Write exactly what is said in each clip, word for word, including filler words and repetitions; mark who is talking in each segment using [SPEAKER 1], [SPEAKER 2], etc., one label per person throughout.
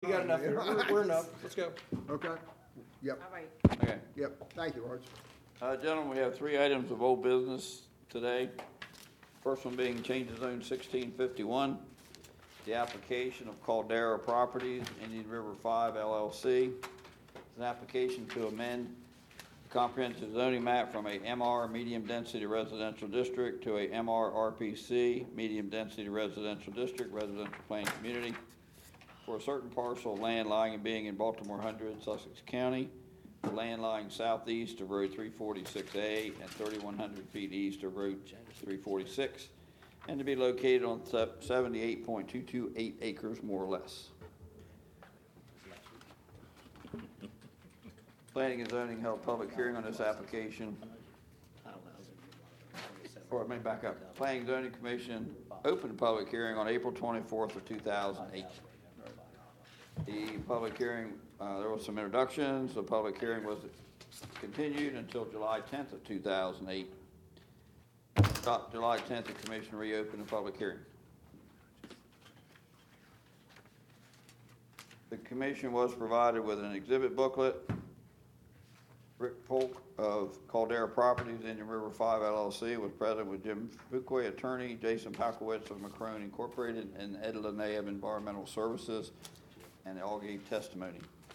[SPEAKER 1] You got enough here. We're, we're enough. Let's go.
[SPEAKER 2] Okay, yep,
[SPEAKER 3] All right.
[SPEAKER 4] Okay.
[SPEAKER 2] yep, thank you, Arch.
[SPEAKER 4] Uh, gentlemen, we have three items of old business today. First one being change of zone sixteen fifty-one, the application of Caldera Properties, Indian River Five L L C. It's an application to amend the comprehensive zoning map from a M R medium density residential district to a M R R P C medium density residential district, residential planning community, for a certain parcel of land lying and being in Baltimore Hundred, Sussex County, the land lying southeast of Road three forty-six A and thirty-one hundred feet east of Road three forty-six, and to be located on seventy-eight point two two eight acres, more or less. Planning and zoning held public hearing on this application. Or let me back up. Planning and Zoning Commission opened a public hearing on April twenty-fourth of two thousand eight. The public hearing, uh, there was some introductions. The public hearing was continued until July tenth of two thousand eight. July tenth, the commission reopened the public hearing. The commission was provided with an exhibit booklet. Rick Polk of Caldera Properties, Indian River Five L L C, was present with Jim Fuquay, attorney, Jason Palkowitz of McCrone Incorporated, and Ed Linnae of Environmental Services, and they all gave testimony.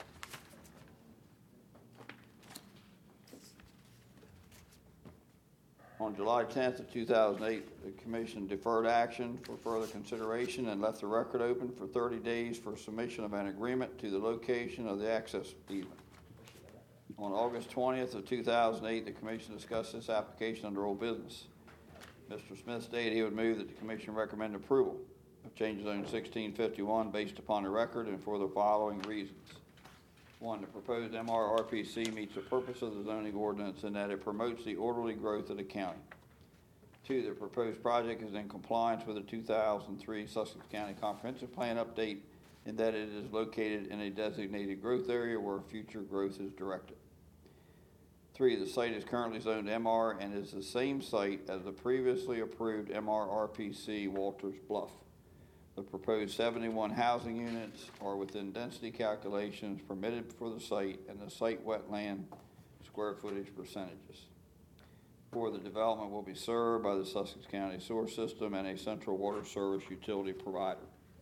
[SPEAKER 4] On July tenth of two thousand eight, the commission deferred action for further consideration and left the record open for thirty days for submission of an agreement to the location of the access easement. On August twentieth of two thousand eight, the commission discussed this application under old business. Mister Smith stated he would move that the commission recommend approval of change zone sixteen fifty-one based upon the record and for the following reasons. One, the proposed M R R P C meets the purpose of the zoning ordinance in that it promotes the orderly growth of the county. Two, the proposed project is in compliance with the two thousand three Sussex County Comprehensive Plan update in that it is located in a designated growth area where future growth is directed. Three, the site is currently zoned M R and is the same site as the previously approved M R R P C Walters Bluff. The proposed seventy-one housing units are within density calculations permitted for the site and the site wetland square footage percentages. Four, the development will be served by the Sussex County Sewer System and a central water service utility provider.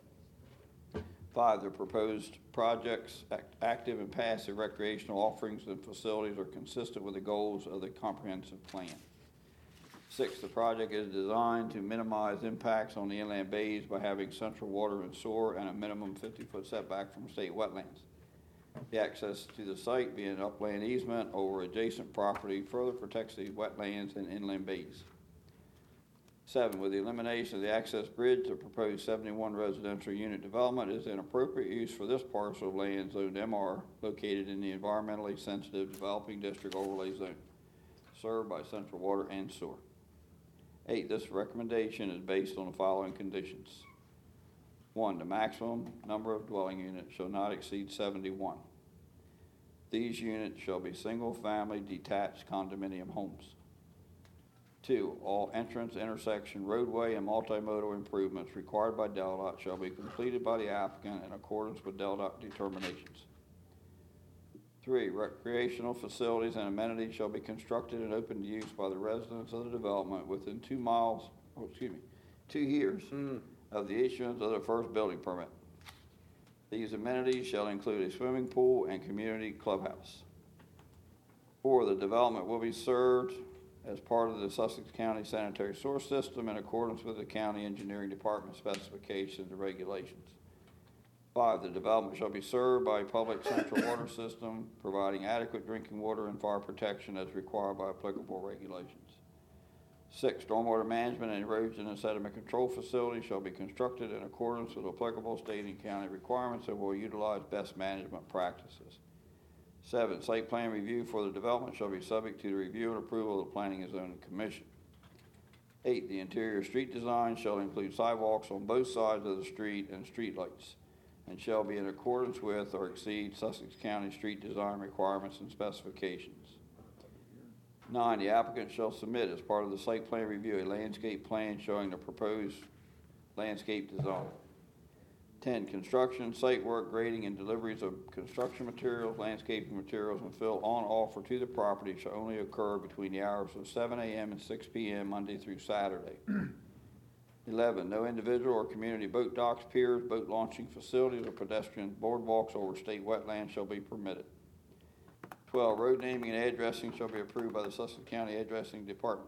[SPEAKER 4] Five, the proposed projects, act, active and passive recreational offerings and facilities are consistent with the goals of the comprehensive plan. Six, the project is designed to minimize impacts on the inland bays by having central water and sewer and a minimum fifty-foot setback from state wetlands. The access to the site being an upland easement over adjacent property further protects these wetlands and inland bays. Seven, with the elimination of the access bridge, the proposed seventy-one residential unit development is an appropriate use for this parcel of land zoned M R located in the environmentally sensitive developing district overlay zone, served by central water and sewer. Eight, this recommendation is based on the following conditions. One, the maximum number of dwelling units shall not exceed seventy-one. These units shall be single-family detached condominium homes. Two, all entrance, intersection, roadway, and multimodal improvements required by DelDOT shall be completed by the applicant in accordance with DelDOT determinations. Three, recreational facilities and amenities shall be constructed and open to use by the residents of the development within two miles, oh, excuse me, two years mm. of the issuance of the first building permit. These amenities shall include a swimming pool and community clubhouse. Four, the development will be served as part of the Sussex County Sanitary Sewer System in accordance with the County Engineering Department specifications and regulations. Five, the development shall be served by a public central water system providing adequate drinking water and fire protection as required by applicable regulations. Six, stormwater management and erosion and sediment control facilities shall be constructed in accordance with applicable state and county requirements and will utilize best management practices. Seven, site plan review for the development shall be subject to the review and approval of the Planning and Zoning Commission. Eight, the interior street design shall include sidewalks on both sides of the street and street lights, and shall be in accordance with or exceed Sussex County street design requirements and specifications. Nine, the applicant shall submit as part of the site plan review a landscape plan showing the proposed landscape design. Ten, construction, site work, grading, and deliveries of construction materials, landscaping materials, and fill on offer to the property shall only occur between the hours of seven a.m. and six p.m. Monday through Saturday. Eleven, no individual or community boat docks, piers, boat launching facilities, or pedestrian boardwalks over state wetlands shall be permitted. Twelve, road naming and addressing shall be approved by the Sussex County Addressing Department.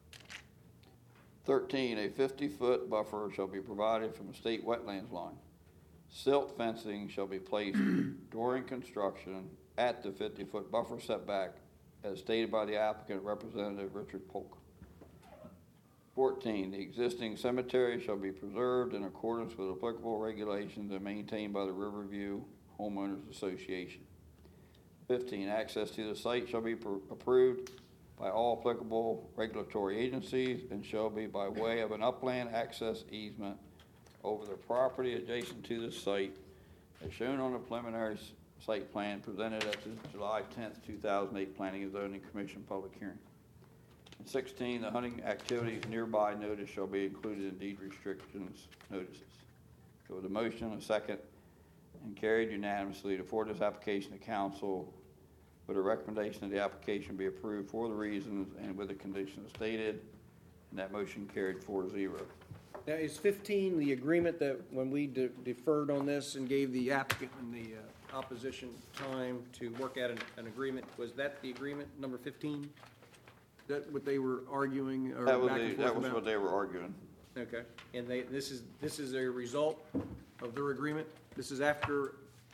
[SPEAKER 4] Thirteen, a fifty-foot buffer shall be provided from the state wetlands line. Silt fencing shall be placed during construction at the fifty-foot buffer setback as stated by the applicant, Representative Richard Polk. Fourteen, the existing cemetery shall be preserved in accordance with applicable regulations and maintained by the Riverview Homeowners Association. Fifteen, access to the site shall be pr- approved by all applicable regulatory agencies and shall be by way of an upland access easement over the property adjacent to the site as shown on the preliminary s- site plan presented at the July tenth, two thousand eight Planning and Zoning Commission public hearing. And sixteen, the hunting activities nearby notice shall be included in deed restrictions notices. So with a motion, a second, and carried unanimously to forward this application to council with a recommendation that the application be approved for the reasons and with the conditions stated, and that motion carried four zero.
[SPEAKER 1] Now, is fifteen the agreement that when we de- deferred on this and gave the applicant and the uh, opposition time to work out an, an agreement, was that the agreement, number fifteen? That what they were arguing or
[SPEAKER 4] That was,
[SPEAKER 1] back
[SPEAKER 4] the,
[SPEAKER 1] and forth
[SPEAKER 4] that was
[SPEAKER 1] about?
[SPEAKER 4] what they were arguing.
[SPEAKER 1] Okay, and they, this is, this is a result of their agreement? This is after,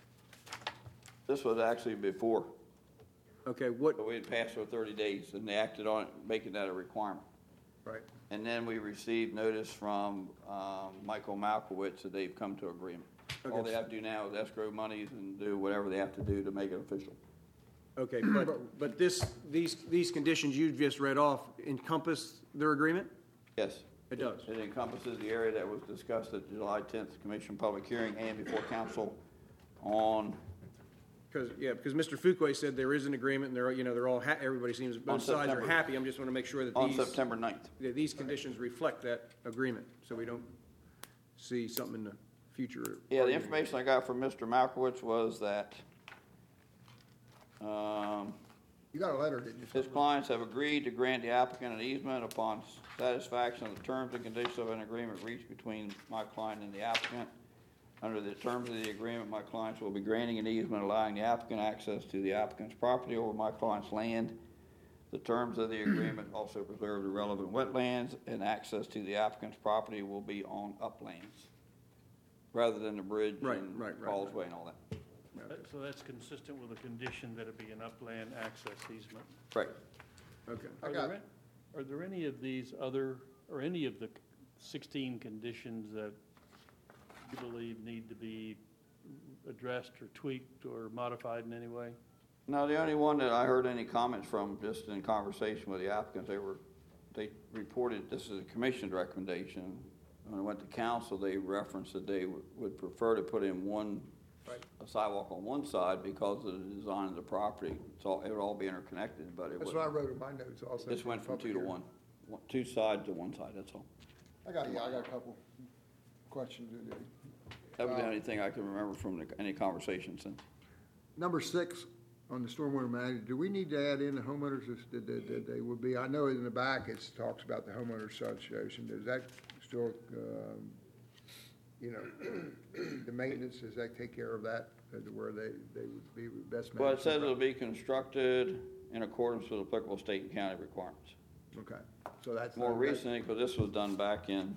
[SPEAKER 4] This was actually before,
[SPEAKER 1] okay, what,
[SPEAKER 4] but we had passed for thirty days, and they acted on it, making that a requirement.
[SPEAKER 1] right,
[SPEAKER 4] And then we received notice from um, Michael Malkowitz that they've come to agreement. All
[SPEAKER 1] Okay.
[SPEAKER 4] they have to do now is escrow monies and do whatever they have to do to make it official.
[SPEAKER 1] okay, but, but this, these, these conditions you just read off encompass their agreement?
[SPEAKER 4] Yes.
[SPEAKER 1] It does.
[SPEAKER 4] It encompasses the area that was discussed at the July tenth Commission public hearing and before council on,
[SPEAKER 1] Because, yeah, because Mister Fuquay said there is an agreement, and they're, you know, they're all, ha- everybody seems,
[SPEAKER 4] On
[SPEAKER 1] both sides are
[SPEAKER 4] September.
[SPEAKER 1] happy. I'm just want to make sure that
[SPEAKER 4] on
[SPEAKER 1] these,
[SPEAKER 4] September ninth.
[SPEAKER 1] that these conditions reflect that agreement, so we don't see something in the future.
[SPEAKER 4] Yeah, the information I got from Mister Malkowitz was that um,
[SPEAKER 2] You got a letter, didn't you?
[SPEAKER 4] his clients have agreed to grant the applicant an easement upon satisfaction of the terms and conditions of an agreement reached between my client and the applicant. Under the terms of the agreement, my clients will be granting an easement allowing the applicant access to the applicant's property over my client's land. The terms of the agreement also preserve the relevant wetlands, and access to the applicant's property will be on uplands rather than the bridge
[SPEAKER 1] Right,
[SPEAKER 4] and
[SPEAKER 1] right, right,
[SPEAKER 4] causeway and all that.
[SPEAKER 3] That- So that's consistent with the condition that it be an upland access easement.
[SPEAKER 4] Right.
[SPEAKER 1] Okay.
[SPEAKER 2] I
[SPEAKER 3] Are
[SPEAKER 2] got-
[SPEAKER 3] there, an- are there any of these other, or any of the sixteen conditions that you believe need to be addressed or tweaked or modified in any way?
[SPEAKER 4] No, the only one that I heard any comments from, just in conversation with the applicants, they were, they reported, this is a commission's recommendation. When it went to council, they referenced that they would- would prefer to put in one, a sidewalk on one side because of the design of the property. It's all, it would all be interconnected, but it
[SPEAKER 2] That's what I
[SPEAKER 4] wouldn't.
[SPEAKER 2] wrote in my notes also.
[SPEAKER 4] This went from two to one, One- two sides to one side, that's all.
[SPEAKER 2] I got, yeah, I got a couple questions. to do.
[SPEAKER 4] That was the
[SPEAKER 2] Uh,
[SPEAKER 4] only thing I can remember from the- any conversation since.
[SPEAKER 2] Number six, on the stormwater management, do we need to add in the homeowners that, that, that they would be, I know in the back it talks about the homeowners association, does that still, um, you know, the maintenance, does that take care of that, uh, where they, they would be best managed?
[SPEAKER 4] Well, it says it'll be constructed in accordance with applicable state and county requirements.
[SPEAKER 2] Okay, so that's.
[SPEAKER 4] More
[SPEAKER 2] that-
[SPEAKER 4] recently, because this was done back in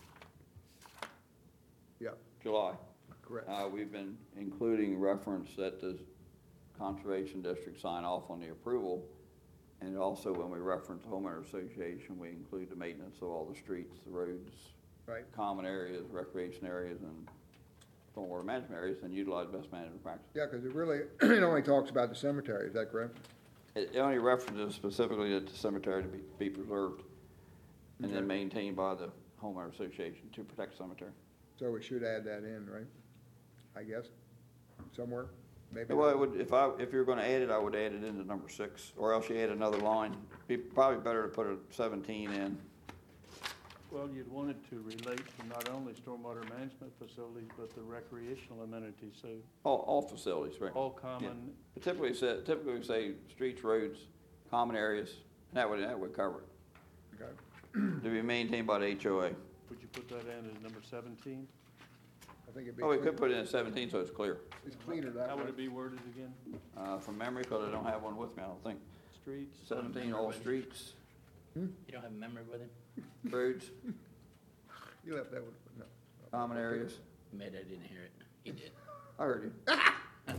[SPEAKER 2] Yeah,
[SPEAKER 4] July,
[SPEAKER 2] correct.
[SPEAKER 4] uh, we've been including reference that the Conservation District sign off on the approval. And also, when we reference homeowner association, we include the maintenance of all the streets, the roads,
[SPEAKER 2] Right.
[SPEAKER 4] common areas, recreation areas, and stormwater management areas, and utilize best management practices.
[SPEAKER 2] Yeah, because it really, it only talks about the cemetery, is that correct?
[SPEAKER 4] It only references specifically that the cemetery to be, be preserved and then
[SPEAKER 2] Okay.
[SPEAKER 4] maintained by the homeowner association to protect the cemetery.
[SPEAKER 2] So we should add that in, right? I guess, somewhere, maybe.
[SPEAKER 4] Well, it would, if I, if you're gonna add it, I would add it into number six, or else you add another line. Be probably better to put a seventeen in,
[SPEAKER 3] Well, you'd want it to relate to not only stormwater management facilities, but the recreational amenities, so
[SPEAKER 4] All, all facilities, right?
[SPEAKER 3] all common,
[SPEAKER 4] But Typically, say, typically we say streets, roads, common areas, and that would, that would cover it.
[SPEAKER 2] Okay.
[SPEAKER 4] To be maintained by the H O A.
[SPEAKER 3] would you put that in as number seventeen?
[SPEAKER 2] I think it'd be.
[SPEAKER 4] Oh, we
[SPEAKER 2] clear-
[SPEAKER 4] could put it in seventeen so it's clear.
[SPEAKER 2] It's cleaner that
[SPEAKER 3] How would
[SPEAKER 2] way.
[SPEAKER 3] it be worded again?
[SPEAKER 4] Uh, from memory, because I don't have one with me, I don't think.
[SPEAKER 3] Streets?
[SPEAKER 4] Seventeen, all streets,
[SPEAKER 5] You don't have a memory with him?
[SPEAKER 4] roads,
[SPEAKER 2] You left that one, no.
[SPEAKER 4] common areas.
[SPEAKER 5] Admit I didn't hear it. He did.
[SPEAKER 4] I heard you.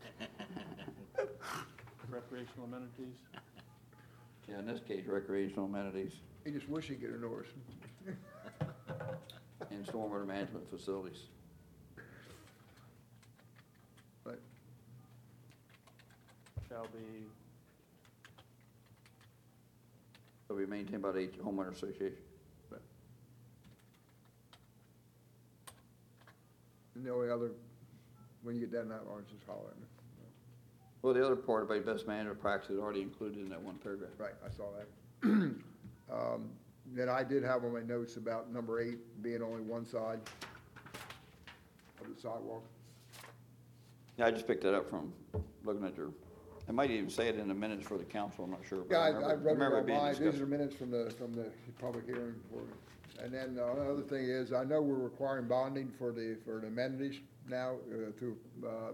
[SPEAKER 3] Recreational amenities?
[SPEAKER 4] Yeah, in this case, recreational amenities
[SPEAKER 2] He just wish he'd get a Norris.
[SPEAKER 4] and stormwater management facilities.
[SPEAKER 2] But
[SPEAKER 3] Shall be,
[SPEAKER 4] Will be maintained by the H- homeowner association.
[SPEAKER 2] and the only other, when you get down that Lawrence, just holler at me.
[SPEAKER 4] Well, the other part about best management practice is already included in that one paragraph.
[SPEAKER 2] Right, I saw that. Um, Then I did have on my notes about number eight being only one side of the sidewalk.
[SPEAKER 4] Yeah, I just picked that up from looking at your, I might even say it in the minutes for the council, I'm not sure. but
[SPEAKER 2] Yeah, I,
[SPEAKER 4] remember-
[SPEAKER 2] I read it
[SPEAKER 4] remember
[SPEAKER 2] on
[SPEAKER 4] being
[SPEAKER 2] mine, these
[SPEAKER 4] discussed.
[SPEAKER 2] are minutes from the, from the public hearing for, and then uh, another thing is, I know we're requiring bonding for the, for the amenities now, uh, through, uh,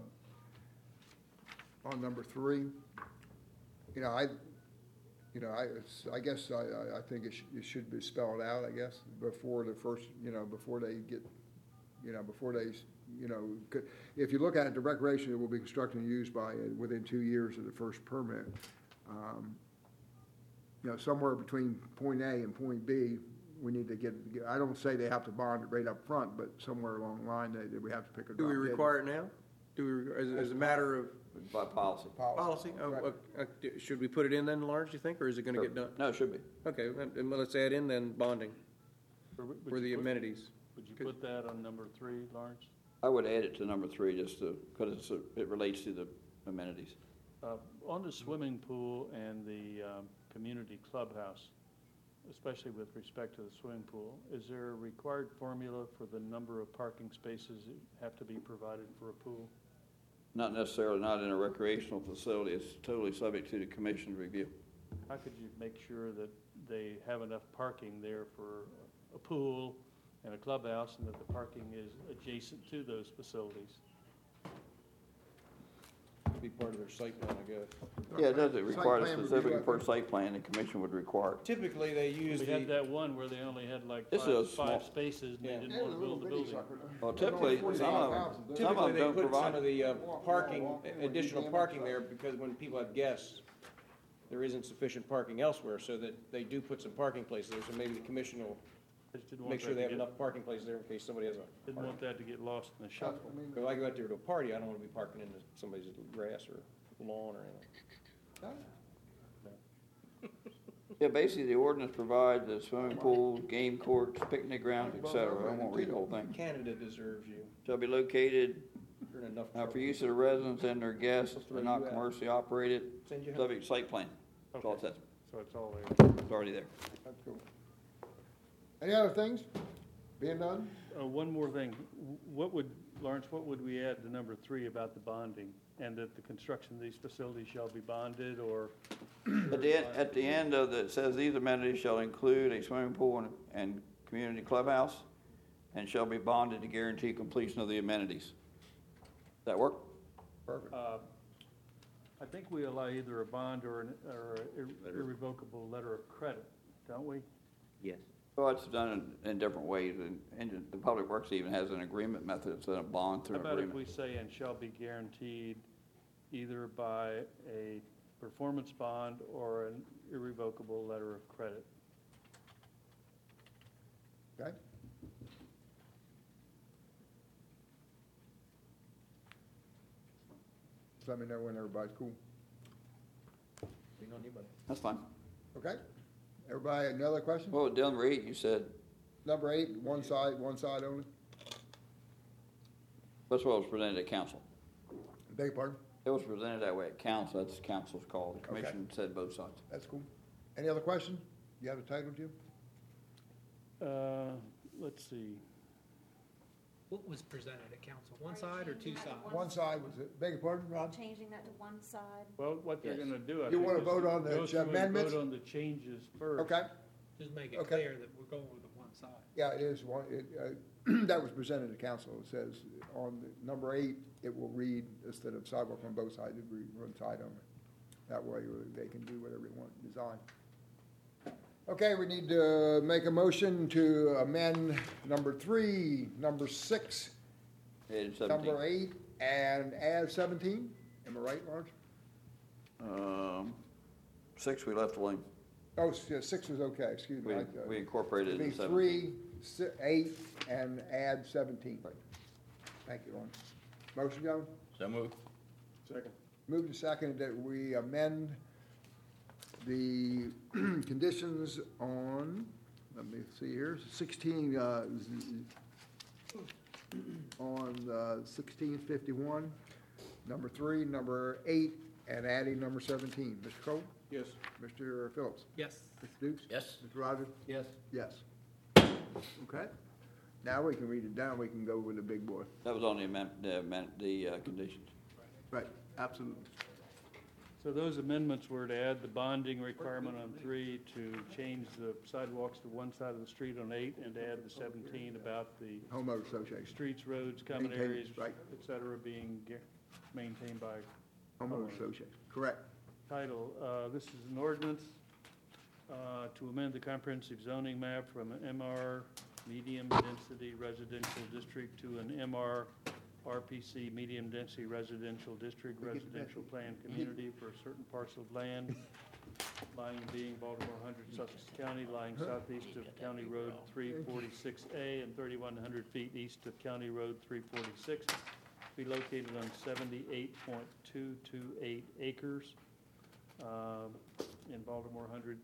[SPEAKER 2] on number three. You know, I, you know, I, it's, I guess I, I, I think it should, it should be spelled out, I guess, before the first, you know, before they get, you know, before they, you know, could- if you look at it, the recreation will be constructed and used by, uh, within two years of the first permit. Um, You know, somewhere between point A and point B, we need to get, get- I don't say they have to bond it right up front, but somewhere along the line, that, that we have to pick a
[SPEAKER 1] Do we
[SPEAKER 2] drop dead
[SPEAKER 1] require it now? Do we, as, as a matter of
[SPEAKER 4] By policy.
[SPEAKER 1] policy? Oh,
[SPEAKER 2] Right.
[SPEAKER 1] uh, uh, should we put it in then, Lawrence, you think, or is it gonna get done?
[SPEAKER 4] No, it should be.
[SPEAKER 1] Okay, then- then let's add in then bonding
[SPEAKER 3] or would
[SPEAKER 1] for
[SPEAKER 3] you
[SPEAKER 1] the
[SPEAKER 3] put-
[SPEAKER 1] amenities.
[SPEAKER 3] Would you put that on number three, Lawrence?
[SPEAKER 4] I would add it to number three just to, because it's, a- it relates to the amenities.
[SPEAKER 3] Uh, On the swimming pool and the um, community clubhouse, especially with respect to the swimming pool, is there a required formula for the number of parking spaces that have to be provided for a pool?
[SPEAKER 4] Not necessarily, not in a recreational facility, it's totally subject to the commission's review.
[SPEAKER 3] How could you make sure that they have enough parking there for a pool and a clubhouse, and that the parking is adjacent to those facilities?
[SPEAKER 1] Be part of their site plan, I guess.
[SPEAKER 4] Yeah, it does, it
[SPEAKER 2] Site
[SPEAKER 4] requires
[SPEAKER 2] plan review,
[SPEAKER 4] specifically
[SPEAKER 2] I
[SPEAKER 4] for a
[SPEAKER 2] think.
[SPEAKER 4] site plan, the commission would require it.
[SPEAKER 1] Typically, they use
[SPEAKER 3] We had
[SPEAKER 1] the,
[SPEAKER 3] that one where they only had like
[SPEAKER 4] This
[SPEAKER 3] five,
[SPEAKER 4] is a small-
[SPEAKER 3] five spaces, and
[SPEAKER 1] Yeah.
[SPEAKER 3] they didn't want to build the building.
[SPEAKER 4] Well, typically, some of them, some of
[SPEAKER 1] typically,
[SPEAKER 4] them
[SPEAKER 1] they
[SPEAKER 4] don't
[SPEAKER 1] put some
[SPEAKER 4] provide
[SPEAKER 1] of
[SPEAKER 4] it.
[SPEAKER 1] the uh, parking,
[SPEAKER 2] walk in,
[SPEAKER 1] additional
[SPEAKER 2] walk in,
[SPEAKER 1] parking
[SPEAKER 2] walk
[SPEAKER 1] there, because when people have guests, there isn't sufficient parking elsewhere, so that they do put some parking places there, so maybe the commission will
[SPEAKER 3] I just didn't want
[SPEAKER 1] make
[SPEAKER 3] that
[SPEAKER 1] sure
[SPEAKER 3] to
[SPEAKER 1] they have
[SPEAKER 3] get-
[SPEAKER 1] enough parking places there in case somebody has a.
[SPEAKER 3] Didn't want that to get lost in the shuffle.
[SPEAKER 1] Because I go out there to a party, I don't want to be parking in somebody's grass or lawn or anything.
[SPEAKER 4] Yeah, basically, the ordinance provides the swimming pool, game courts, picnic grounds, et cetera. I won't read the whole thing.
[SPEAKER 1] Canada deserves you.
[SPEAKER 4] Shall be located
[SPEAKER 1] You're in enough
[SPEAKER 4] uh,
[SPEAKER 1] trouble.
[SPEAKER 4] for use of the residents and their guests,
[SPEAKER 1] They'll throw
[SPEAKER 4] and not
[SPEAKER 1] you out.
[SPEAKER 4] commercially operated,
[SPEAKER 1] Send you home.
[SPEAKER 4] subject to site plan. That's all it
[SPEAKER 3] Okay.
[SPEAKER 4] says.
[SPEAKER 3] So it's all there.
[SPEAKER 4] It's already there.
[SPEAKER 2] That's cool. Any other things being done?
[SPEAKER 3] Uh, one more thing. W- What would, Lawrence, what would we add to number three about the bonding? And that the construction of these facilities shall be bonded, or?
[SPEAKER 4] At the, end- at the end of the, it says these amenities shall include a swimming pool and, and community clubhouse, and shall be bonded to guarantee completion of the amenities. Does that work?
[SPEAKER 2] Perfect.
[SPEAKER 3] Uh, I think we allow either a bond or an, or a irrevocable letter of credit, don't we?
[SPEAKER 5] Yes.
[SPEAKER 4] Well, it's done in, in different ways, and, and the Public Works even has an agreement method instead of bond through
[SPEAKER 3] How
[SPEAKER 4] an
[SPEAKER 3] about if
[SPEAKER 4] agreement.
[SPEAKER 3] we say, and shall be guaranteed either by a performance bond or an irrevocable letter of credit?
[SPEAKER 2] Okay. Just let me know when everybody's cool.
[SPEAKER 5] We don't need one.
[SPEAKER 4] That's fine.
[SPEAKER 2] Okay? Everybody, another question?
[SPEAKER 4] Well, number eight, you said,
[SPEAKER 2] Number eight, one side, one side only?
[SPEAKER 4] that's what was presented at council.
[SPEAKER 2] Beg your pardon?
[SPEAKER 4] It was presented that way at council, that's council's call. The commission said both sides.
[SPEAKER 2] That's cool. Any other questions? You have a title, Jim?
[SPEAKER 3] Uh, let's see.
[SPEAKER 6] What was presented at council? One side or two sides?
[SPEAKER 2] One side was it, beg your pardon, Rod?
[SPEAKER 7] Changing that to one side.
[SPEAKER 3] Well, what they're
[SPEAKER 5] Yes.
[SPEAKER 3] gonna do, I
[SPEAKER 2] You
[SPEAKER 3] think,
[SPEAKER 2] wanna
[SPEAKER 3] is
[SPEAKER 2] vote on the
[SPEAKER 3] go through and
[SPEAKER 2] amendments?
[SPEAKER 3] Vote on the changes first.
[SPEAKER 2] Okay,
[SPEAKER 6] Just make it
[SPEAKER 2] Okay.
[SPEAKER 6] clear that we're going with the one side.
[SPEAKER 2] yeah, it is one, it, uh, that was presented to council. It says on the number eight, it will read, instead of sidewalk on both sides, it read one side only. That way they can do whatever they want, design. Okay, we need to make a motion to amend number three, number six,
[SPEAKER 4] Eight and seventeen.
[SPEAKER 2] number eight, and add seventeen. Am I right, Lawrence?
[SPEAKER 4] Um, six, we left alone.
[SPEAKER 2] Oh, s- yeah, six was okay, excuse me.
[SPEAKER 4] We,
[SPEAKER 2] I- uh,
[SPEAKER 4] we incorporated
[SPEAKER 2] It'd
[SPEAKER 4] in
[SPEAKER 2] be
[SPEAKER 4] seventeen.
[SPEAKER 2] three, si- eight, and add seventeen. Thank you, Lawrence. Motion, gentlemen?
[SPEAKER 5] So moved.
[SPEAKER 1] Second.
[SPEAKER 2] Moved and seconded that we amend the conditions on, let me see here, sixteen, uh, z- on uh, sixteen fifty-one, number three, number eight, and adding number seventeen. Mister Cole?
[SPEAKER 1] Yes.
[SPEAKER 2] Mister Phillips?
[SPEAKER 6] Yes.
[SPEAKER 2] Mister Dukes?
[SPEAKER 5] Yes.
[SPEAKER 2] Mister Rogers?
[SPEAKER 1] Yes.
[SPEAKER 2] Yes. Okay. Now we can read it down, we can go with the big boy.
[SPEAKER 4] That was on the amend, the amend, the, uh, conditions.
[SPEAKER 2] Right, absolutely.
[SPEAKER 3] So those amendments were to add the bonding requirement on three, to change the sidewalks to one side of the street on eight, and to add the seventeen about the
[SPEAKER 2] Homeowner Association,
[SPEAKER 3] streets, roads, common
[SPEAKER 2] Maintain-
[SPEAKER 3] areas,
[SPEAKER 2] right.
[SPEAKER 3] et cetera, being gu- maintained by
[SPEAKER 2] Homeowner Association, correct.
[SPEAKER 3] title. Uh, This is an ordinance uh, to amend the comprehensive zoning map from an M R medium density residential district to an M R R P C medium density residential district, residential plan community for a certain parcel of land, lying being Baltimore one hundred Sussex County, lying southeast of County Road three forty-six A and thirty-one hundred feet east of County Road three forty-six, be located on seventy-eight point two two eight acres um, in Baltimore one hundred.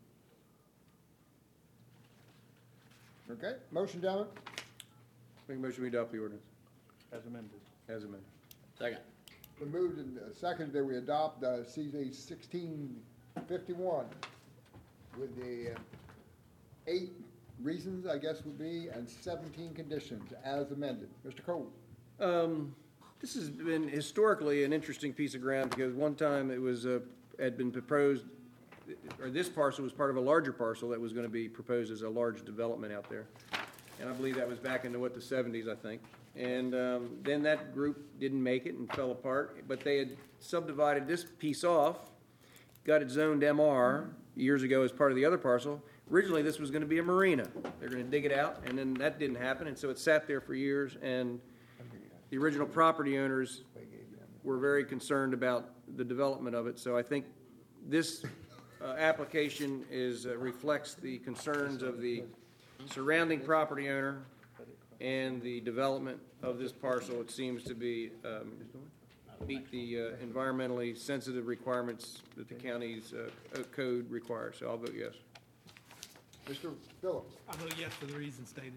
[SPEAKER 2] Okay, motion, gentlemen?
[SPEAKER 1] Make a motion we adopt the ordinance
[SPEAKER 3] As amended.
[SPEAKER 1] as amended.
[SPEAKER 5] Second.
[SPEAKER 2] We moved and uh, seconded that we adopt uh, C Z sixteen fifty-one with the uh, eight reasons, I guess would be, and seventeen conditions as amended. Mister Cole?
[SPEAKER 1] Um, This has been historically an interesting piece of ground, because one time it was, uh, had been proposed, or this parcel was part of a larger parcel that was gonna be proposed as a large development out there. And I believe that was back into what, the seventies, I think. And, um, then that group didn't make it and fell apart, but they had subdivided this piece off, got it zoned M R years ago as part of the other parcel. Originally, this was gonna be a marina. They're gonna dig it out, and then that didn't happen, and so it sat there for years, and the original property owners were very concerned about the development of it. So I think this uh, application is, uh, reflects the concerns of the surrounding property owner and the development of this parcel. It seems to be, um, meet the uh, environmentally sensitive requirements that the county's uh, code requires. So I'll vote yes.
[SPEAKER 2] Mister Phillips?
[SPEAKER 6] I vote yes for the reasons stated.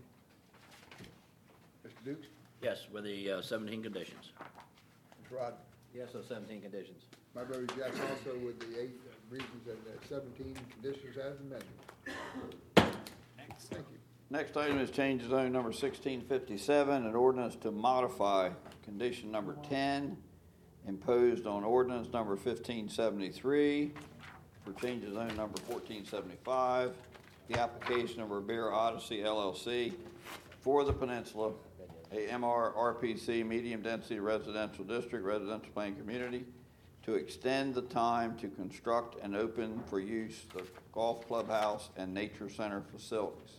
[SPEAKER 2] Mister Dukes?
[SPEAKER 5] Yes, with the uh, seventeen conditions.
[SPEAKER 2] Mister Rod?
[SPEAKER 8] Yes, those seventeen conditions.
[SPEAKER 2] My vote is yes also with the eight reasons and the seventeen conditions as amended. Thank you.
[SPEAKER 4] Next item is change of zone number sixteen fifty-seven, an ordinance to modify condition number ten imposed on ordinance number fifteen seventy-three for change of zone number fourteen seventy-five, the application of Revere Odyssey L L C for the peninsula, a M R R P C medium density residential district, residential plan community, to extend the time to construct and open for use the golf clubhouse and nature center facilities.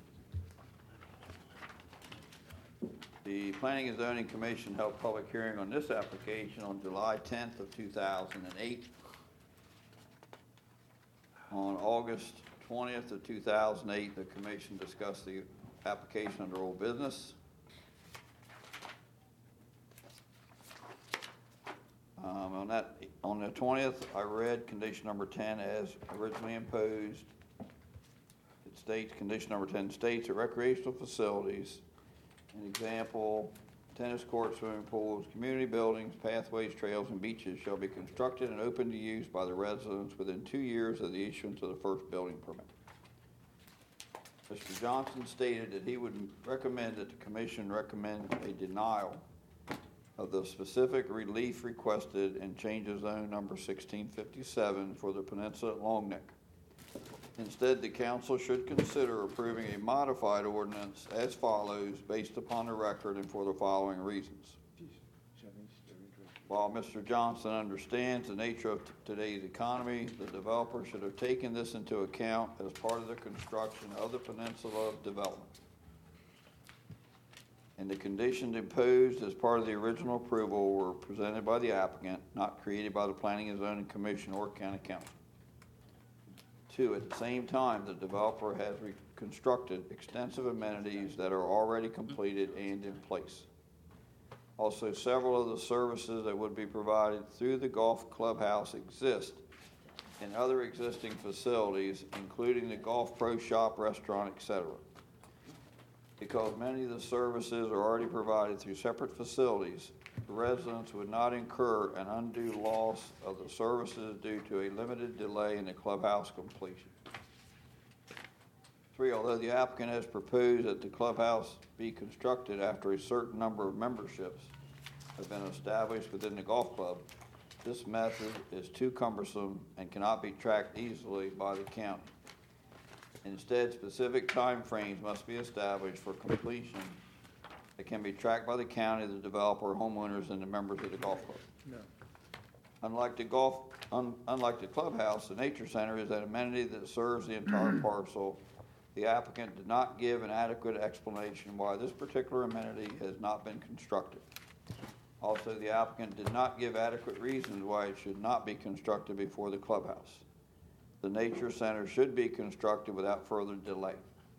[SPEAKER 4] The Planning and Zoning Commission held public hearing on this application on July tenth of two thousand eight. On August twentieth of two thousand eight, the commission discussed the application under old business. Um, on that, on the twentieth, I read condition number ten as originally imposed. It states, condition number ten states that recreational facilities, an example, tennis courts, swimming pools, community buildings, pathways, trails, and beaches shall be constructed and open to use by the residents within two years of the issuance of the first building permit. Mister Johnson stated that he would recommend that the commission recommend a denial of the specific relief requested in change of zone number sixteen fifty-seven for the peninsula at Long Neck. Instead, the council should consider approving a modified ordinance as follows based upon the record and for the following reasons. While Mister Johnson understands the nature of t- today's economy, the developer should have taken this into account as part of the construction of the peninsula development. And the conditions imposed as part of the original approval were presented by the applicant, not created by the Planning and Zoning Commission or County Council. Two, at the same time, the developer has reconstructed extensive amenities that are already completed and in place. Also, several of the services that would be provided through the golf clubhouse exist in other existing facilities, including the Golf Pro Shop, restaurant, et cetera. Because many of the services are already provided through separate facilities, the residents would not incur an undue loss of the services due to a limited delay in the clubhouse completion. Three, although the applicant has proposed that the clubhouse be constructed after a certain number of memberships have been established within the golf club, this method is too cumbersome and cannot be tracked easily by the county. Instead, specific timeframes must be established for completion that can be tracked by the county, the developer, homeowners, and the members of the golf club.
[SPEAKER 2] No.
[SPEAKER 4] Unlike the golf, un, unlike the clubhouse, the nature center is an amenity that serves the entire parcel. The applicant did not give an adequate explanation why this particular amenity has not been constructed. Also, the applicant did not give adequate reasons why it should not be constructed before the clubhouse. The nature center should be constructed without further delay.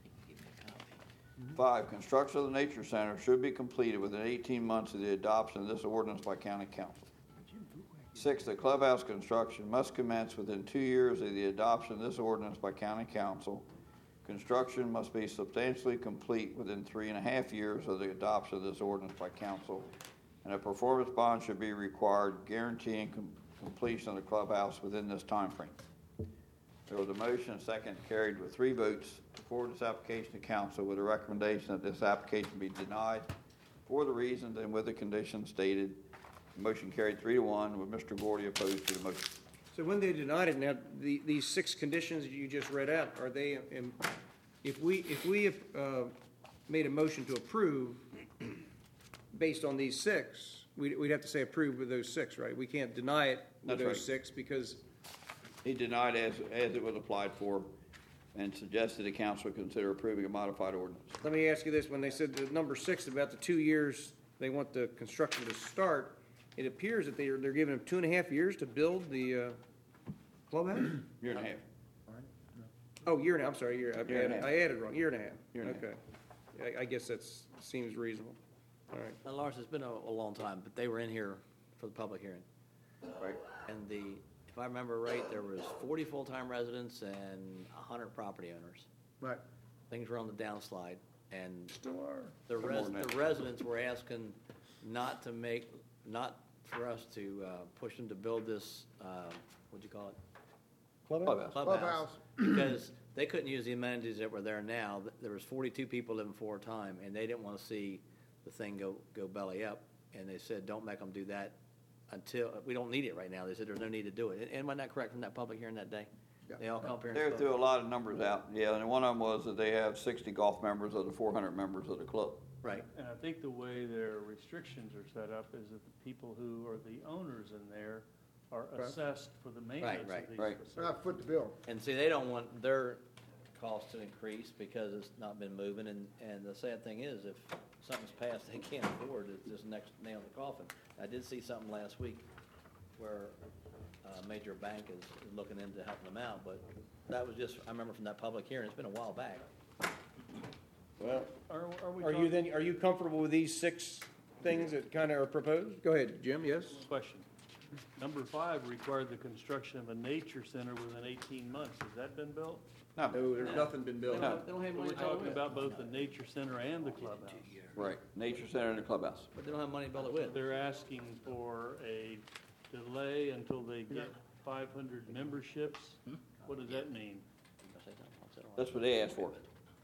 [SPEAKER 4] Five, construction of the nature center should be completed within eighteen months of the adoption of this ordinance by county council. Six, the clubhouse construction must commence within two years of the adoption of this ordinance by county council. Construction must be substantially complete within three and a half years of the adoption of this ordinance by council, and a performance bond should be required guaranteeing com- completion of the clubhouse within this time frame. There was a motion, second, carried with three votes to forward this application to council with a recommendation that this application be denied for the reasons and with the conditions stated. The motion carried three to one with Mister Gordy opposed to the motion.
[SPEAKER 1] So when they denied it, now, the, these six conditions that you just read out, are they, in- if we, if we have, uh, made a motion to approve based on these six, we'd, we'd have to say approve with those six, right? We can't deny it with
[SPEAKER 4] That's
[SPEAKER 1] those
[SPEAKER 4] right.
[SPEAKER 1] six because,
[SPEAKER 4] He denied as, as it was applied for and suggested the council consider approving a modified ordinance.
[SPEAKER 1] let me ask you this, when they said the number six, about the two years they want the construction to start, it appears that they're, they're giving them two and a half years to build the, uh, clubhouse?
[SPEAKER 4] Year and a half.
[SPEAKER 1] Oh, year and a half, I'm sorry, year, I
[SPEAKER 4] Year and a
[SPEAKER 1] added-
[SPEAKER 4] half.
[SPEAKER 1] I added wrong, year and a half.
[SPEAKER 4] Year and a half.
[SPEAKER 1] Okay. I, I guess that's, seems reasonable. All right.
[SPEAKER 8] Now, Lars, it's been a, a long time, but they were in here for the public hearing.
[SPEAKER 4] Right.
[SPEAKER 8] And the, if I remember right, there was forty full-time residents and a hundred property owners.
[SPEAKER 2] Right.
[SPEAKER 8] Things were on the downslide, and
[SPEAKER 2] Still are.
[SPEAKER 8] the
[SPEAKER 4] More
[SPEAKER 8] res,
[SPEAKER 4] than that.
[SPEAKER 8] the residents were asking not to make, not for us to, uh, push them to build this, uh, what'd you call it?
[SPEAKER 4] Clubhouse.
[SPEAKER 2] Clubhouse.
[SPEAKER 8] Because they couldn't use the amenities that were there now. There was forty-two people living full-time, and they didn't want to see the thing go, go belly up. And they said, don't make them do that until, we don't need it right now. They said there's no need to do it. And am I not correct from that public hearing that day?
[SPEAKER 2] Yeah.
[SPEAKER 8] They all come up here and
[SPEAKER 4] They
[SPEAKER 8] spoke?
[SPEAKER 4] threw a lot of numbers out, yeah, and one of them was that they have sixty golf members of the four hundred members of the club.
[SPEAKER 8] Right.
[SPEAKER 3] And I think the way their restrictions are set up is that the people who are the owners in there are
[SPEAKER 2] Right.
[SPEAKER 3] assessed for the maintenance
[SPEAKER 8] right,
[SPEAKER 3] of these
[SPEAKER 4] right.
[SPEAKER 2] They're not
[SPEAKER 3] facilities.
[SPEAKER 2] foot the bill.
[SPEAKER 8] And see, they don't want their costs to increase because it's not been moving. And, and the sad thing is, if something's passed they can't afford, it's just next nail in the coffin. I did see something last week where a major bank is is looking into helping them out, but that was just, I remember from that public hearing, it's been a while back.
[SPEAKER 1] Well,
[SPEAKER 3] Are, are we
[SPEAKER 1] are you
[SPEAKER 3] talking-
[SPEAKER 1] then, are you comfortable with these six things that kind of are proposed? Go ahead, Jim, yes?
[SPEAKER 3] Question. Number five required the construction of a nature center within eighteen months. Has that been built?
[SPEAKER 4] No,
[SPEAKER 1] No, there's nothing been
[SPEAKER 8] They
[SPEAKER 1] built.
[SPEAKER 8] don't have- they don't have
[SPEAKER 3] But
[SPEAKER 8] money
[SPEAKER 3] we're
[SPEAKER 8] to build
[SPEAKER 3] talking
[SPEAKER 8] it
[SPEAKER 3] about
[SPEAKER 8] with.
[SPEAKER 3] both the nature center and the clubhouse.
[SPEAKER 4] right, nature center and the clubhouse.
[SPEAKER 8] But they don't have money to build it with.
[SPEAKER 3] They're asking for a delay until they get five hundred memberships. What does that mean?
[SPEAKER 4] That's what they asked for.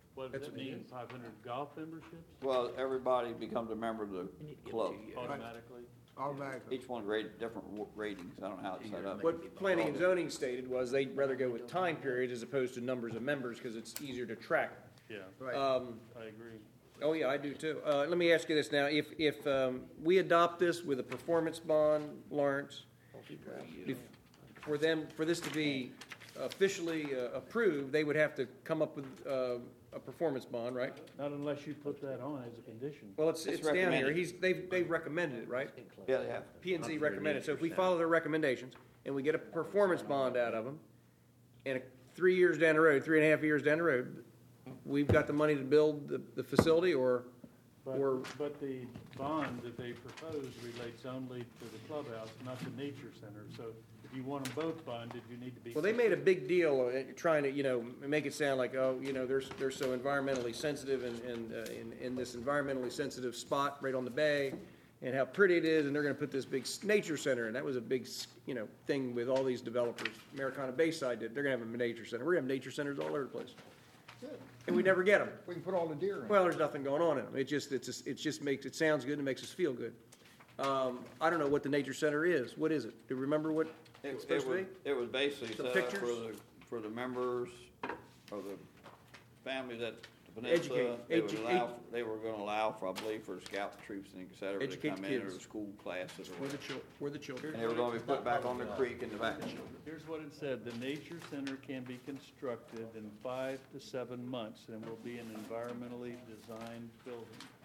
[SPEAKER 3] What does
[SPEAKER 1] That's
[SPEAKER 3] that
[SPEAKER 1] what it
[SPEAKER 3] mean, five hundred golf memberships
[SPEAKER 4] Well, everybody becomes a member of the club.
[SPEAKER 3] automatically?
[SPEAKER 2] Automatically.
[SPEAKER 4] Each one's rated different w- ratings. I don't know how it's set up.
[SPEAKER 1] What planning and zoning stated was they'd rather go with time periods as opposed to numbers of members because it's easier to track.
[SPEAKER 3] Yeah,
[SPEAKER 2] Right.
[SPEAKER 1] Um,
[SPEAKER 3] I agree.
[SPEAKER 1] Oh, yeah, I do too. Uh, let me ask you this now. If, if, um, we adopt this with a performance bond, Lawrence, if- for them, for this to be officially uh, approved, they would have to come up with, uh, a performance bond, right?
[SPEAKER 3] Not unless you put that on as a condition.
[SPEAKER 1] Well, it's,
[SPEAKER 4] It's
[SPEAKER 1] it's down here.
[SPEAKER 4] recommended.
[SPEAKER 1] He's, they've, they've recommended it, right?
[SPEAKER 4] Yeah, they have.
[SPEAKER 1] P and Z recommended. So if we follow their recommendations and we get a performance bond out of them, and a- three years down the road, three and a half years down the road, we've got the money to build the, the facility or, or,
[SPEAKER 3] But, but the bond that they propose relates only to the clubhouse, not the nature center. So if you want them both bonded, you need to be.
[SPEAKER 1] well, they made a big deal of it, trying to, you know, make it sound like, oh, you know, they're, they're so environmentally sensitive and, and, uh, in, in this environmentally sensitive spot right on the bay, and how pretty it is, and they're gonna put this big s- nature center, and that was a big, s- you know, thing with all these developers. Americana Bayside did, they're gonna have a nature center. We're gonna have nature centers all over the place. And we never get them.
[SPEAKER 2] We can put all the deer in.
[SPEAKER 1] Well, there's nothing going on in them. It just, it's, just- it just makes, it sounds good and it makes us feel good. Um, I don't know what the nature center is. What is it? Do you remember what
[SPEAKER 4] It,
[SPEAKER 1] it's
[SPEAKER 4] it
[SPEAKER 1] supposed to
[SPEAKER 4] was,
[SPEAKER 1] be?
[SPEAKER 4] it was basically
[SPEAKER 1] Some
[SPEAKER 4] set up for
[SPEAKER 1] pictures?
[SPEAKER 4] the, for the members or the families at the peninsula.
[SPEAKER 1] Educate-
[SPEAKER 4] They would
[SPEAKER 1] edu-
[SPEAKER 4] allow,
[SPEAKER 1] ed-
[SPEAKER 4] they were gonna allow for, I believe, for scout troops and et cetera to
[SPEAKER 1] Educate
[SPEAKER 4] come
[SPEAKER 1] the
[SPEAKER 4] in or
[SPEAKER 1] kids.
[SPEAKER 4] school classes or
[SPEAKER 1] We're the
[SPEAKER 4] whatever.
[SPEAKER 1] chil, we're the children.
[SPEAKER 4] And they were gonna be put back on the creek in the back.
[SPEAKER 3] Here's what it said, the nature center can be constructed in five to seven months and will be an environmentally designed building.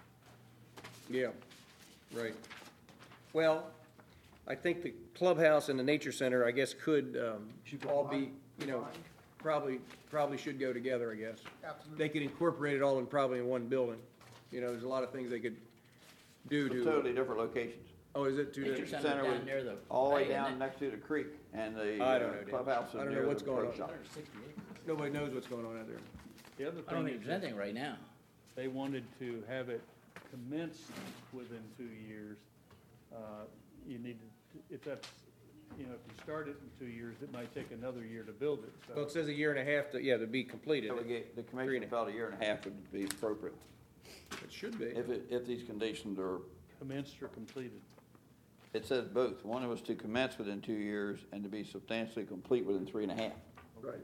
[SPEAKER 1] Yeah, right. Well, I think the clubhouse and the nature center, I guess, could, um, all be, you know, probably, probably should go together, I guess. They could incorporate it all in, probably in one building. You know, there's a lot of things they could do
[SPEAKER 4] Two
[SPEAKER 1] to.
[SPEAKER 4] totally different locations.
[SPEAKER 1] Oh, is it two
[SPEAKER 5] Nature
[SPEAKER 1] different?
[SPEAKER 5] center
[SPEAKER 4] Center was
[SPEAKER 5] down near the
[SPEAKER 4] all the way
[SPEAKER 5] bay, isn't
[SPEAKER 4] down
[SPEAKER 5] it?
[SPEAKER 4] next to the creek and the
[SPEAKER 1] I
[SPEAKER 4] uh,
[SPEAKER 1] don't know, Dan.
[SPEAKER 4] clubhouse
[SPEAKER 1] I
[SPEAKER 4] is
[SPEAKER 1] don't know
[SPEAKER 4] near
[SPEAKER 1] what's
[SPEAKER 4] the
[SPEAKER 1] going
[SPEAKER 4] pro
[SPEAKER 1] on.
[SPEAKER 4] shop.
[SPEAKER 1] Nobody knows what's going on out there.
[SPEAKER 3] The other
[SPEAKER 5] I don't
[SPEAKER 3] thing
[SPEAKER 5] think
[SPEAKER 3] is
[SPEAKER 5] there's
[SPEAKER 3] that
[SPEAKER 5] anything right now.
[SPEAKER 3] they wanted to have it commenced within two years. Uh, You need to, if that's, you know, if you start it in two years, it might take another year to build it. So-
[SPEAKER 1] Well, it says a year and a half to, yeah, to be completed.
[SPEAKER 4] So we get- The
[SPEAKER 1] Three and
[SPEAKER 4] commission
[SPEAKER 1] a-
[SPEAKER 4] felt a year and a half would be appropriate
[SPEAKER 1] It should be.
[SPEAKER 4] if it, if these conditions are,
[SPEAKER 3] Commenced or completed.
[SPEAKER 4] it says both. One was to commence within two years and to be substantially complete within three and a half.
[SPEAKER 2] Right.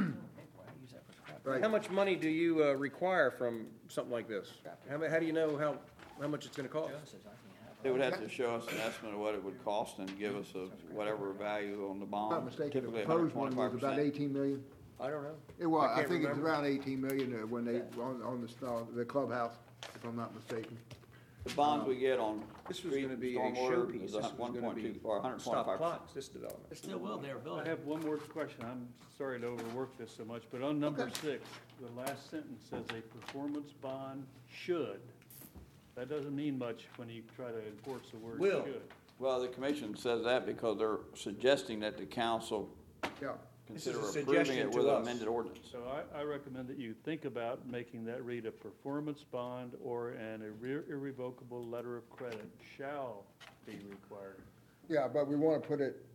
[SPEAKER 1] How
[SPEAKER 2] Right.
[SPEAKER 1] much money do you, uh, require from something like this? How, mu- how do you know how, how much it's gonna cost?
[SPEAKER 4] They would have to show us an estimate of what it would cost and give us a whatever value on the
[SPEAKER 2] If I'm
[SPEAKER 4] bond.
[SPEAKER 2] not mistaken, the
[SPEAKER 4] Typically
[SPEAKER 2] proposed one was
[SPEAKER 4] one hundred
[SPEAKER 2] about
[SPEAKER 4] twenty-five percent.
[SPEAKER 2] eighteen million.
[SPEAKER 1] I don't know.
[SPEAKER 2] It was, I
[SPEAKER 1] can't
[SPEAKER 2] think it's
[SPEAKER 1] remember.
[SPEAKER 2] around eighteen million uh, when they, on, on the, uh, the clubhouse, if I'm not mistaken.
[SPEAKER 4] The bonds we get on
[SPEAKER 1] This was
[SPEAKER 4] street
[SPEAKER 1] gonna be a
[SPEAKER 4] stormwater
[SPEAKER 1] showpiece.
[SPEAKER 4] is
[SPEAKER 1] This was
[SPEAKER 4] one
[SPEAKER 1] gonna
[SPEAKER 4] point two,
[SPEAKER 1] be
[SPEAKER 4] or one hundred
[SPEAKER 1] stop
[SPEAKER 4] twenty-five percent.
[SPEAKER 1] clocks, this development.
[SPEAKER 5] It's still will there,
[SPEAKER 3] I
[SPEAKER 5] building.
[SPEAKER 3] have one more question. I'm sorry to overwork this so much, but on number
[SPEAKER 2] Okay.
[SPEAKER 3] six, the last sentence says a performance bond should. That doesn't mean much when you try to enforce the word
[SPEAKER 1] Will.
[SPEAKER 3] should.
[SPEAKER 4] Well, the commission says that because they're suggesting that the council
[SPEAKER 2] Yeah.
[SPEAKER 1] This is
[SPEAKER 4] consider
[SPEAKER 1] a
[SPEAKER 4] approving
[SPEAKER 1] suggestion
[SPEAKER 4] it
[SPEAKER 1] to
[SPEAKER 4] with an
[SPEAKER 1] us.
[SPEAKER 4] amended ordinance.
[SPEAKER 3] So I, I recommend that you think about making that read a performance bond or an irre- irrevocable letter of credit shall be required.
[SPEAKER 2] Yeah, but we want to put it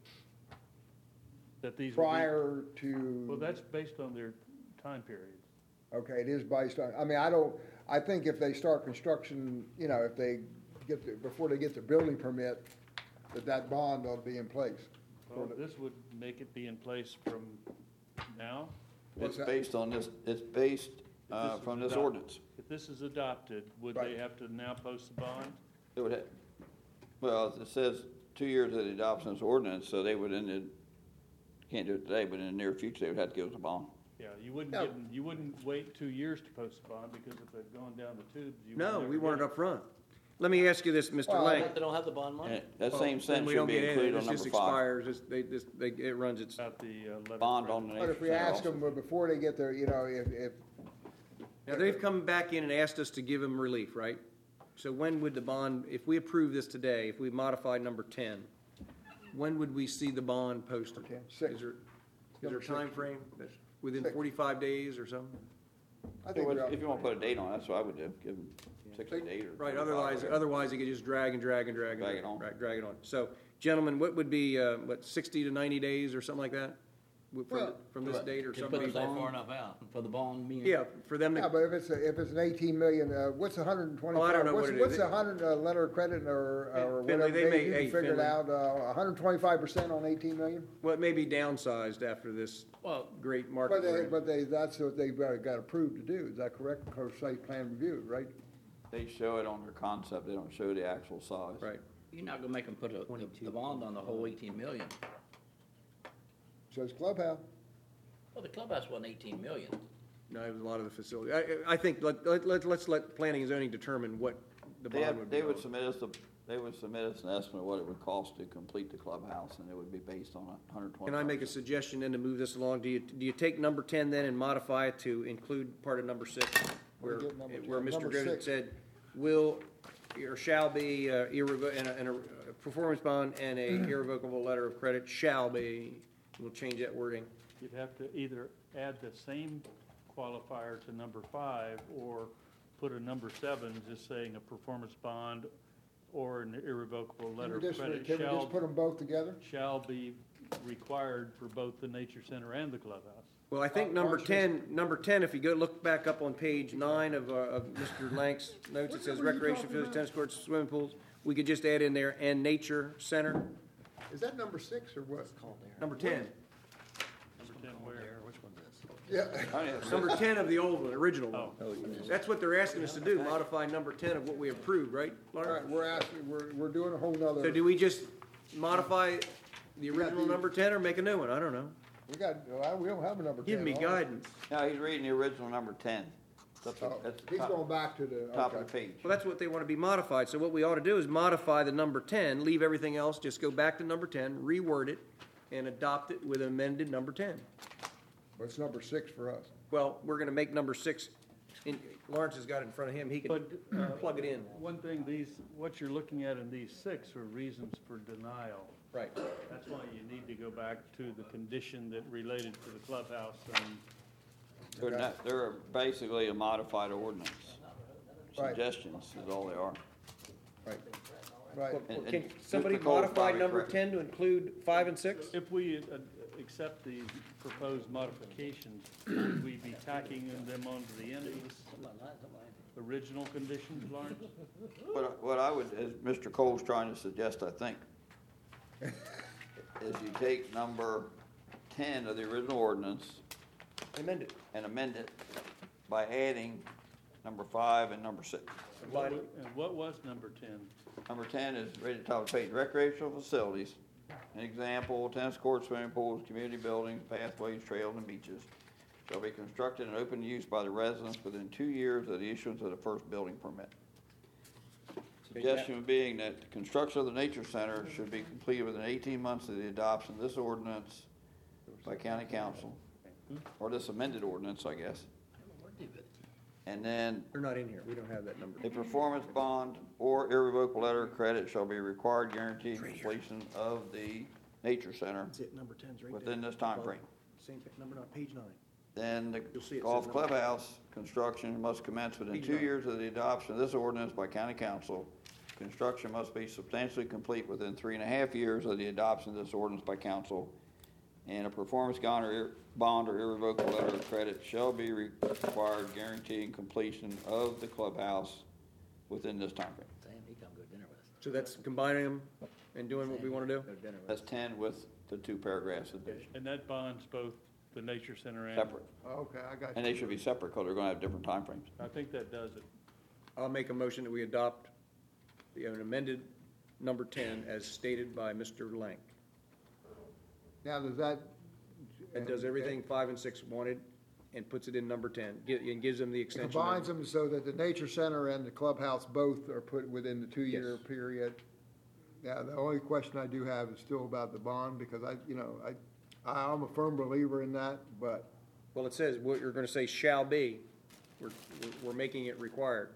[SPEAKER 3] That these will be-
[SPEAKER 2] prior to.
[SPEAKER 3] Well, that's based on their time period.
[SPEAKER 2] Okay, it is based on, I mean, I don't, I think if they start construction, you know, if they get, the before they get the building permit, that that bond ought to be in place.
[SPEAKER 3] Well, this would make it be in place from now.
[SPEAKER 2] What's
[SPEAKER 4] It's
[SPEAKER 2] that?
[SPEAKER 4] based on this, it's based,
[SPEAKER 3] If
[SPEAKER 4] uh,
[SPEAKER 3] is
[SPEAKER 4] from this
[SPEAKER 3] adop-
[SPEAKER 4] ordinance.
[SPEAKER 3] If this is adopted, would
[SPEAKER 2] Right.
[SPEAKER 3] they have to now post the bond?
[SPEAKER 4] It would, ha- well, it says two years of the adoption of this ordinance, so they would in the, can't do it today, but in the near future, they would have to give us a bond.
[SPEAKER 3] Yeah, you wouldn't
[SPEAKER 2] Yeah.
[SPEAKER 3] give them, you wouldn't wait two years to post the bond, because if they've gone down the tubes, you would
[SPEAKER 1] No,
[SPEAKER 3] never
[SPEAKER 1] we want
[SPEAKER 3] get
[SPEAKER 1] it up front. Let me ask you this, Mister
[SPEAKER 2] Well,
[SPEAKER 1] Lang.
[SPEAKER 8] But they don't have the bond money?
[SPEAKER 4] And that
[SPEAKER 1] Well,
[SPEAKER 4] same
[SPEAKER 1] then
[SPEAKER 4] sentence
[SPEAKER 1] we
[SPEAKER 4] should
[SPEAKER 1] don't
[SPEAKER 4] be
[SPEAKER 1] get
[SPEAKER 4] included
[SPEAKER 1] anything.
[SPEAKER 4] on
[SPEAKER 1] This just
[SPEAKER 4] number five.
[SPEAKER 1] expires, It's- they, this, they, it runs its,
[SPEAKER 3] About the uh, letter. of
[SPEAKER 4] Bond
[SPEAKER 3] credit.
[SPEAKER 4] on the
[SPEAKER 2] But if
[SPEAKER 4] nature
[SPEAKER 2] we
[SPEAKER 4] center
[SPEAKER 2] ask
[SPEAKER 4] also.
[SPEAKER 2] them before they get their, you know, if, if,
[SPEAKER 1] now they've come back in and asked us to give them relief, right? So when would the bond, if we approve this today, if we modify number ten, when would we see the bond posted?
[SPEAKER 2] ten, six.
[SPEAKER 1] Is there, is there
[SPEAKER 2] Number
[SPEAKER 1] a
[SPEAKER 2] six.
[SPEAKER 1] timeframe? That's within
[SPEAKER 2] Six.
[SPEAKER 1] forty-five days or something?
[SPEAKER 2] I think.
[SPEAKER 4] If
[SPEAKER 2] we ought-
[SPEAKER 4] if you want to put a date on it, that's what I would do, give them six to eight or.
[SPEAKER 1] Right,
[SPEAKER 4] forty-five,
[SPEAKER 1] otherwise,
[SPEAKER 4] whatever.
[SPEAKER 1] otherwise you could just drag and drag and drag. and
[SPEAKER 4] Drag it on.
[SPEAKER 1] Drag drag it on. So, gentlemen, what would be, uh, what, sixty to ninety days or something like that? w- from,
[SPEAKER 2] Well-
[SPEAKER 1] from this date or
[SPEAKER 5] Just put
[SPEAKER 1] something.
[SPEAKER 5] it that far enough out for the bond meeting.
[SPEAKER 1] Yeah, for them
[SPEAKER 2] Yeah,
[SPEAKER 1] to,
[SPEAKER 2] but if it's, a- if it's an eighteen million, uh, what's a hundred and twenty-five?
[SPEAKER 1] Oh, I don't know what it is.
[SPEAKER 2] What's a hundred, uh, letter of credit or, or
[SPEAKER 1] Finley,
[SPEAKER 2] whatever,
[SPEAKER 1] they may-
[SPEAKER 2] they, you
[SPEAKER 1] hey,
[SPEAKER 2] can figure it
[SPEAKER 1] Finley.
[SPEAKER 2] out, uh, hundred and twenty-five percent on eighteen million?
[SPEAKER 1] well, it may be downsized after this
[SPEAKER 5] Well,
[SPEAKER 1] great market
[SPEAKER 2] But they,
[SPEAKER 1] rate.
[SPEAKER 2] but they, that's what they've got got approved to do, is that correct, or site plan review, right?
[SPEAKER 4] They show it on their concept, they don't show the actual size.
[SPEAKER 1] Right.
[SPEAKER 5] you're not gonna make them put a, the, the bond on the whole eighteen million.
[SPEAKER 2] So it's Clubhouse.
[SPEAKER 5] Well, the clubhouse wasn't eighteen million.
[SPEAKER 1] No, it was a lot of the facility. I, I think, let, let, let- let's let planning and zoning determine what the
[SPEAKER 4] They
[SPEAKER 1] bond
[SPEAKER 4] have,
[SPEAKER 1] would be.
[SPEAKER 4] they would
[SPEAKER 1] on.
[SPEAKER 4] submit us, a- they would submit us an estimate of what it would cost to complete the clubhouse, and it would be based on a hundred twenty.
[SPEAKER 1] Can I make a suggestion then to move this along? Do you, do you take number ten then and modify it to include part of number six? Where,
[SPEAKER 2] We'll get number
[SPEAKER 1] where
[SPEAKER 2] ten.
[SPEAKER 1] Mister
[SPEAKER 2] Number
[SPEAKER 1] Goodwin
[SPEAKER 2] six.
[SPEAKER 1] said, will, or shall be, uh, irrevo, and a, and a a performance bond and a irrevocable letter of credit shall be, we'll change that wording.
[SPEAKER 3] You'd have to either add the same qualifier to number five or put a number seven, just saying a performance bond or an irrevocable letter
[SPEAKER 2] Can we
[SPEAKER 3] of
[SPEAKER 2] just-
[SPEAKER 3] credit
[SPEAKER 2] Can we
[SPEAKER 3] shall,
[SPEAKER 2] just put them both together?
[SPEAKER 3] shall be required for both the nature center and the clubhouse.
[SPEAKER 1] Well, I think
[SPEAKER 2] Uh,
[SPEAKER 1] number
[SPEAKER 2] March
[SPEAKER 1] ten, number ten, if you go, look back up on page nine of, uh, of Mister Lank's notes, it
[SPEAKER 2] What
[SPEAKER 1] says
[SPEAKER 2] number are you
[SPEAKER 1] recreation
[SPEAKER 2] talking
[SPEAKER 1] fields,
[SPEAKER 2] about?
[SPEAKER 1] tennis courts, swimming pools. We could just add in there, and nature center,
[SPEAKER 2] Is that number six or what?
[SPEAKER 1] number ten.
[SPEAKER 3] Number ten where?
[SPEAKER 2] Yeah,
[SPEAKER 1] Number ten of the old one, original one. That's what they're asking us to do, modify number ten of what we approved, right,
[SPEAKER 2] all right,
[SPEAKER 1] Lauren?
[SPEAKER 2] we're asking, we're, we're doing a whole nother.
[SPEAKER 1] So do we just modify the original
[SPEAKER 2] the-
[SPEAKER 1] number ten or make a new one? I don't know.
[SPEAKER 2] We got, well, we don't have a number ten.
[SPEAKER 1] Give me
[SPEAKER 2] all right.
[SPEAKER 1] guidance.
[SPEAKER 4] No, he's reading the original number ten. That's
[SPEAKER 2] Oh,
[SPEAKER 4] at the
[SPEAKER 2] he's
[SPEAKER 4] top-
[SPEAKER 2] going back to the,
[SPEAKER 4] Top of
[SPEAKER 2] okay.
[SPEAKER 4] the page.
[SPEAKER 1] Well, that's what they want to be modified. So what we ought to do is modify the number ten, leave everything else, just go back to number ten, reword it, and adopt it with amended number ten.
[SPEAKER 2] What's number six for us?
[SPEAKER 1] Well, we're gonna make number six, in, Lawrence has got it in front of him, he can
[SPEAKER 3] But, uh,
[SPEAKER 1] plug it in.
[SPEAKER 3] One thing, these, what you're looking at in these six are reasons for denial.
[SPEAKER 1] Right.
[SPEAKER 3] That's why you need to go back to the condition that related to the clubhouse and
[SPEAKER 4] They're not, they're basically a modified ordinance.
[SPEAKER 2] Right.
[SPEAKER 4] Suggestions is all they are.
[SPEAKER 2] Right, right.
[SPEAKER 1] Well,
[SPEAKER 4] And-
[SPEAKER 1] Can
[SPEAKER 4] and
[SPEAKER 1] somebody
[SPEAKER 4] Mister Cole's
[SPEAKER 1] modify
[SPEAKER 4] probably
[SPEAKER 1] number
[SPEAKER 4] correct.
[SPEAKER 1] ten to include five and six?
[SPEAKER 3] if we uh, accept the proposed modifications, would we be tacking them onto the end of this original conditions, Lawrence?
[SPEAKER 4] What, what I would, as Mister Cole's trying to suggest, I think, is you take number ten of the original ordinance
[SPEAKER 1] Amend it.
[SPEAKER 4] and amend it by adding number five and number six.
[SPEAKER 3] And what wa- and what was number ten?
[SPEAKER 4] Number ten is right at the top of the page, recreational facilities. An example, tennis courts, swimming pools, community buildings, pathways, trails, and beaches shall be constructed and open to use by the residents within two years of the issuance of the first building permit. Suggestion being that the construction of the nature center should be completed within eighteen months of the adoption of this ordinance by county council, or this amended ordinance, I guess. And then
[SPEAKER 1] They're not in here, we don't have that number.
[SPEAKER 4] a performance bond or irrevocable letter of credit shall be required guaranteeing completion of the nature center
[SPEAKER 1] That's it, number ten's right there.
[SPEAKER 4] within this time frame.
[SPEAKER 1] Same, pa- number nine, page nine.
[SPEAKER 4] Then the
[SPEAKER 1] You'll see it
[SPEAKER 4] golf
[SPEAKER 1] says number-
[SPEAKER 4] clubhouse construction must commence within
[SPEAKER 1] Page
[SPEAKER 4] two
[SPEAKER 1] nine.
[SPEAKER 4] years of the adoption of this ordinance by county council. Construction must be substantially complete within three and a half years of the adoption of this ordinance by council. And a performance bond or ir- bond or irrevocable letter of credit shall be required guaranteeing completion of the clubhouse within this time frame.
[SPEAKER 5] Sam, he come go to dinner with us.
[SPEAKER 1] So that's combining them and doing what we want to do?
[SPEAKER 5] Go to dinner with
[SPEAKER 4] That's
[SPEAKER 5] us.
[SPEAKER 4] ten with the two paragraphs addition,
[SPEAKER 3] And that bonds both the nature center and.
[SPEAKER 4] separate.
[SPEAKER 2] Okay, I got you.
[SPEAKER 4] And they should be separate because they're gonna have different time frames.
[SPEAKER 3] I think that does it.
[SPEAKER 1] I'll make a motion that we adopt the amended number ten as stated by Mister Lank.
[SPEAKER 2] Now, does that?
[SPEAKER 1] And does everything five and six wanted and puts it in number ten, gi- and gives them the extension.
[SPEAKER 2] Combines them so that the nature center and the clubhouse both are put within the two-year
[SPEAKER 1] Yes.
[SPEAKER 2] period. Now, the only question I do have is still about the bond, because I, you know, I, I'm a firm believer in that, but
[SPEAKER 1] Well, it says, what you're gonna say shall be, we're, we're- we're making it required.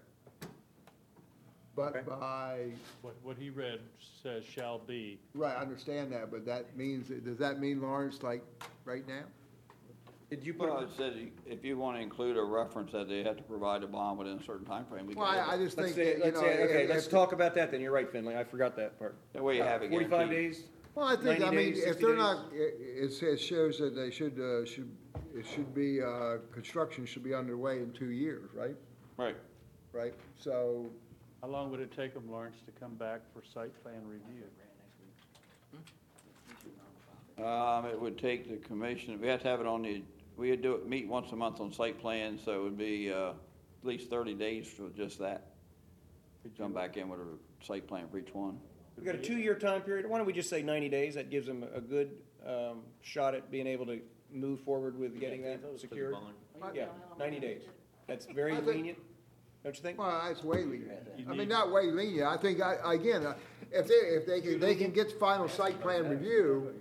[SPEAKER 1] Okay.
[SPEAKER 2] But by,
[SPEAKER 3] What, what he read says shall be.
[SPEAKER 2] right, I understand that, but that means, does that mean, Lawrence, like, right now?
[SPEAKER 1] Did you put,
[SPEAKER 4] Well,
[SPEAKER 1] it-
[SPEAKER 4] it says you- if you want to include a reference that they have to provide a bond within a certain time frame, we can
[SPEAKER 2] Well,
[SPEAKER 4] do
[SPEAKER 2] I, I
[SPEAKER 4] that.
[SPEAKER 2] just
[SPEAKER 1] let's
[SPEAKER 2] think
[SPEAKER 1] say,
[SPEAKER 2] that, you
[SPEAKER 1] let's
[SPEAKER 2] know.
[SPEAKER 1] say, okay,
[SPEAKER 2] if-
[SPEAKER 1] let's
[SPEAKER 2] if-
[SPEAKER 1] talk about that then, you're right, Finley, I forgot that part.
[SPEAKER 4] That way you have it
[SPEAKER 1] Forty-five
[SPEAKER 4] guaranteed.
[SPEAKER 1] days,
[SPEAKER 2] Well, I think, I
[SPEAKER 1] ninety
[SPEAKER 2] mean,
[SPEAKER 1] days,
[SPEAKER 2] if
[SPEAKER 1] sixty
[SPEAKER 2] they're
[SPEAKER 1] days?
[SPEAKER 2] not, it, it says, shows that they should, uh, should, it should be, uh, construction should be underway in two years, right?
[SPEAKER 4] Right.
[SPEAKER 2] Right, so,
[SPEAKER 3] How long would it take them, Lawrence, to come back for site plan review?
[SPEAKER 4] Um, it would take the commission, we have to have it on the, we would do it, meet once a month on site plan, so it would be, uh, at least thirty days for just that. Come back in with a site plan for each one.
[SPEAKER 1] We've got a two-year time period. Why don't we just say ninety days? That gives them a good um, shot at being able to move forward with getting that secured. Yeah, ninety days. That's very
[SPEAKER 2] I think-
[SPEAKER 1] lenient, don't you think?
[SPEAKER 2] well, that's way lenient.
[SPEAKER 3] You
[SPEAKER 2] I mean,
[SPEAKER 3] need-
[SPEAKER 2] not way lenient, I think, I, again, uh, if they, if they can, they can get final site plan review,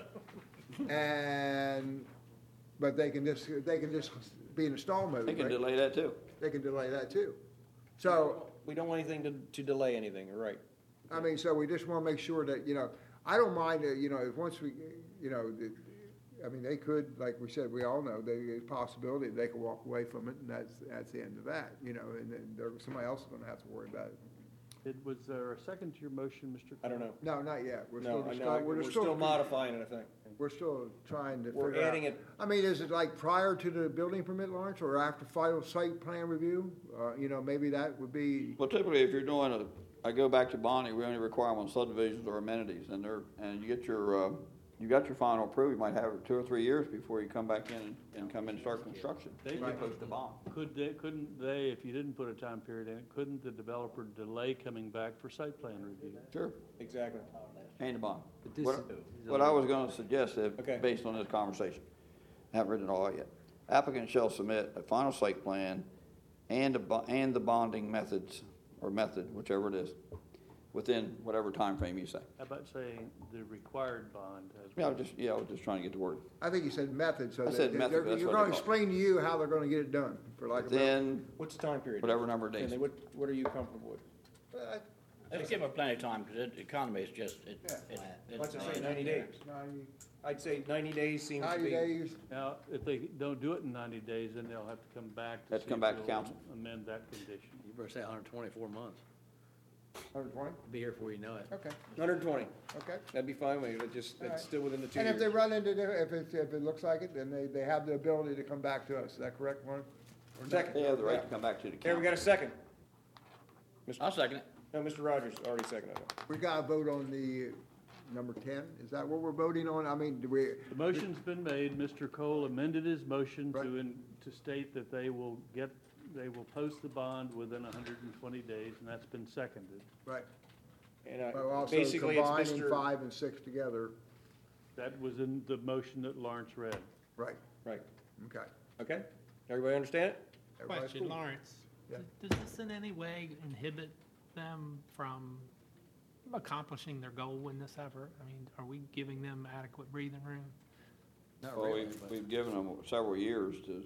[SPEAKER 2] and, but they can just, they can just be in a stall mode,
[SPEAKER 4] They can
[SPEAKER 2] right?
[SPEAKER 4] delay that too.
[SPEAKER 2] They can delay that too. So,
[SPEAKER 1] We don't want anything to, to delay anything, right?
[SPEAKER 2] I mean, so we just want to make sure that, you know, I don't mind, uh, you know, if once we, you know, the- I mean, they could, like we said, we all know, there's a possibility they could walk away from it, and that's, that's the end of that, you know, and then there, somebody else is going to have to worry about it.
[SPEAKER 3] Did, was there a second to your motion, Mister
[SPEAKER 1] I don't know.
[SPEAKER 2] No, not yet. We're
[SPEAKER 1] No,
[SPEAKER 2] still,
[SPEAKER 1] I
[SPEAKER 2] discuss-
[SPEAKER 1] know.
[SPEAKER 2] we're
[SPEAKER 1] We're still
[SPEAKER 2] still,
[SPEAKER 1] modifying it, I think.
[SPEAKER 2] we're still trying to
[SPEAKER 1] We're
[SPEAKER 2] figure out.
[SPEAKER 1] adding it,
[SPEAKER 2] I mean, is it like prior to the building permit launch, or after final site plan review? Uh, you know, maybe that would be,
[SPEAKER 4] Well, typically, if you're doing a, I go back to bonding, we only require them on subdivisions or amenities, and they're, and you get your, uh, you got your final approval, you might have it two or three years before you come back in and, and come in and start construction.
[SPEAKER 3] They-
[SPEAKER 4] You post a bond.
[SPEAKER 3] Could they, couldn't they, if you didn't put a time period in it, couldn't the developer delay coming back for site plan review?
[SPEAKER 4] Sure,
[SPEAKER 1] exactly.
[SPEAKER 4] and the bond.
[SPEAKER 5] this
[SPEAKER 4] What,
[SPEAKER 5] is-
[SPEAKER 4] what I was gonna suggest, if,
[SPEAKER 1] Okay.
[SPEAKER 4] based on this conversation, I haven't written it all out yet. Applicant shall submit a final site plan and a, bo- and the bonding methods, or method, whichever it is, within whatever time frame you say.
[SPEAKER 3] How about saying the required bond as
[SPEAKER 4] Yeah, I
[SPEAKER 3] well?
[SPEAKER 4] was just, yeah, I was just trying to get the word.
[SPEAKER 2] I think you said method, so
[SPEAKER 4] I
[SPEAKER 2] that
[SPEAKER 4] said
[SPEAKER 2] they're,
[SPEAKER 4] method, that's
[SPEAKER 2] you're
[SPEAKER 4] what
[SPEAKER 2] going
[SPEAKER 4] I
[SPEAKER 2] to
[SPEAKER 4] call it.
[SPEAKER 2] explain to you how they're going to get it done, for like a better.
[SPEAKER 4] Then,
[SPEAKER 1] What's the time period?
[SPEAKER 4] whatever number of days.
[SPEAKER 1] Finley, what, what are you comfortable with?
[SPEAKER 2] Uh,
[SPEAKER 5] Let's give them plenty of time, because the economy is just, it,
[SPEAKER 2] Yeah.
[SPEAKER 5] it. it-
[SPEAKER 1] Let's just say ninety days.
[SPEAKER 2] ninety
[SPEAKER 1] I'd say ninety days seems to
[SPEAKER 2] ninety
[SPEAKER 1] be.
[SPEAKER 2] days,
[SPEAKER 3] Now, if they don't do it in ninety days, then they'll have to come back to
[SPEAKER 4] Have to
[SPEAKER 3] see
[SPEAKER 4] come
[SPEAKER 3] if
[SPEAKER 4] back to
[SPEAKER 3] they'll
[SPEAKER 4] council.
[SPEAKER 3] amend that condition.
[SPEAKER 5] You better say hundred and twenty-four months.
[SPEAKER 2] hundred twenty,
[SPEAKER 5] Be here before you know it.
[SPEAKER 2] okay,
[SPEAKER 1] one hundred twenty.
[SPEAKER 2] okay.
[SPEAKER 1] That'd be fine with me. That just,
[SPEAKER 2] All
[SPEAKER 1] that's
[SPEAKER 2] right.
[SPEAKER 1] still within the two
[SPEAKER 2] And if they
[SPEAKER 1] years.
[SPEAKER 2] run into, the- if it, if it looks like it, then they, they have the ability to come back to us, is that correct, Warren? Or
[SPEAKER 1] Second.
[SPEAKER 4] They have the right to come back to the
[SPEAKER 1] Okay, we
[SPEAKER 4] council.
[SPEAKER 1] got a second.
[SPEAKER 5] I'll second it.
[SPEAKER 1] No, Mister Rogers already seconded it.
[SPEAKER 2] We got to vote on the number ten, is that what we're voting on? I mean, do we,
[SPEAKER 3] The motion's been made. Mister Cole amended his motion
[SPEAKER 2] Right.
[SPEAKER 3] to, in- to state that they will get, they will post the bond within one hundred twenty days, and that's been seconded.
[SPEAKER 2] right,
[SPEAKER 1] And uh,
[SPEAKER 2] but also
[SPEAKER 1] basically, it's
[SPEAKER 2] combining
[SPEAKER 1] Mister
[SPEAKER 2] five and six together,
[SPEAKER 3] That was in the motion that Lawrence read.
[SPEAKER 2] right,
[SPEAKER 1] Right,
[SPEAKER 2] okay.
[SPEAKER 1] okay? Everybody understand it?
[SPEAKER 2] Everybody's
[SPEAKER 6] Question,
[SPEAKER 2] cool.
[SPEAKER 6] Lawrence.
[SPEAKER 2] Yeah.
[SPEAKER 6] Does this in any way inhibit them from accomplishing their goal in this effort? I mean, are we giving them adequate breathing room?
[SPEAKER 5] Not
[SPEAKER 4] Well,
[SPEAKER 5] really,
[SPEAKER 4] we've,
[SPEAKER 5] but-
[SPEAKER 4] we've given them several years to,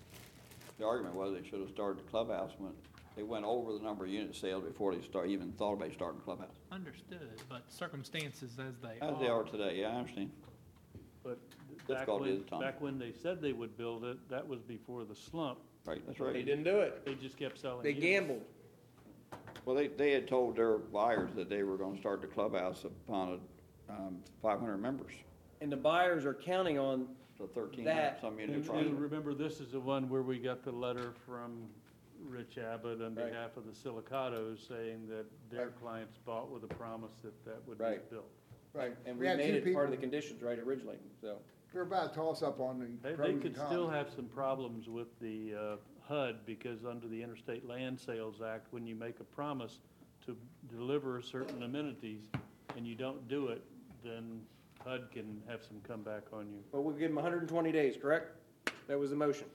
[SPEAKER 4] the argument was they should have started the clubhouse when, they went over the number of unit sales before they start, even thought about starting the clubhouse.
[SPEAKER 6] Understood, but circumstances as they
[SPEAKER 4] As they are today, yeah, I understand.
[SPEAKER 3] But back
[SPEAKER 4] Difficulty
[SPEAKER 3] when,
[SPEAKER 4] at the time.
[SPEAKER 3] back when they said they would build it, that was before the slump.
[SPEAKER 4] Right, that's
[SPEAKER 1] They
[SPEAKER 4] right.
[SPEAKER 1] didn't do it.
[SPEAKER 3] They just kept selling
[SPEAKER 1] They
[SPEAKER 3] units.
[SPEAKER 1] gambled.
[SPEAKER 4] Well, they, they had told their buyers that they were gonna start the clubhouse upon, um, five hundred members,
[SPEAKER 1] And the buyers are counting on,
[SPEAKER 4] so thirteen
[SPEAKER 1] That-
[SPEAKER 4] hundred some
[SPEAKER 3] And,
[SPEAKER 4] unit
[SPEAKER 3] and
[SPEAKER 4] project.
[SPEAKER 3] remember, this is the one where we got the letter from Rich Abbott on
[SPEAKER 1] Right.
[SPEAKER 3] behalf of the Silicatos saying that their
[SPEAKER 2] Right.
[SPEAKER 3] clients bought with a promise that that would be
[SPEAKER 1] Right.
[SPEAKER 3] built.
[SPEAKER 2] Right.
[SPEAKER 1] and we
[SPEAKER 2] had
[SPEAKER 1] made
[SPEAKER 2] two
[SPEAKER 1] it part of the
[SPEAKER 2] people-
[SPEAKER 1] conditions, right, originally, so.
[SPEAKER 2] We're about to toss up on the
[SPEAKER 3] They,
[SPEAKER 2] pros
[SPEAKER 3] they
[SPEAKER 2] and
[SPEAKER 3] could
[SPEAKER 2] cons.
[SPEAKER 3] still have some problems with the uh, H U D because under the Interstate Land Sales Act, when you make a promise to deliver certain amenities and you don't do it, then H U D can have some comeback on you.
[SPEAKER 1] But we'll give them one hundred twenty days, correct? That was the motion.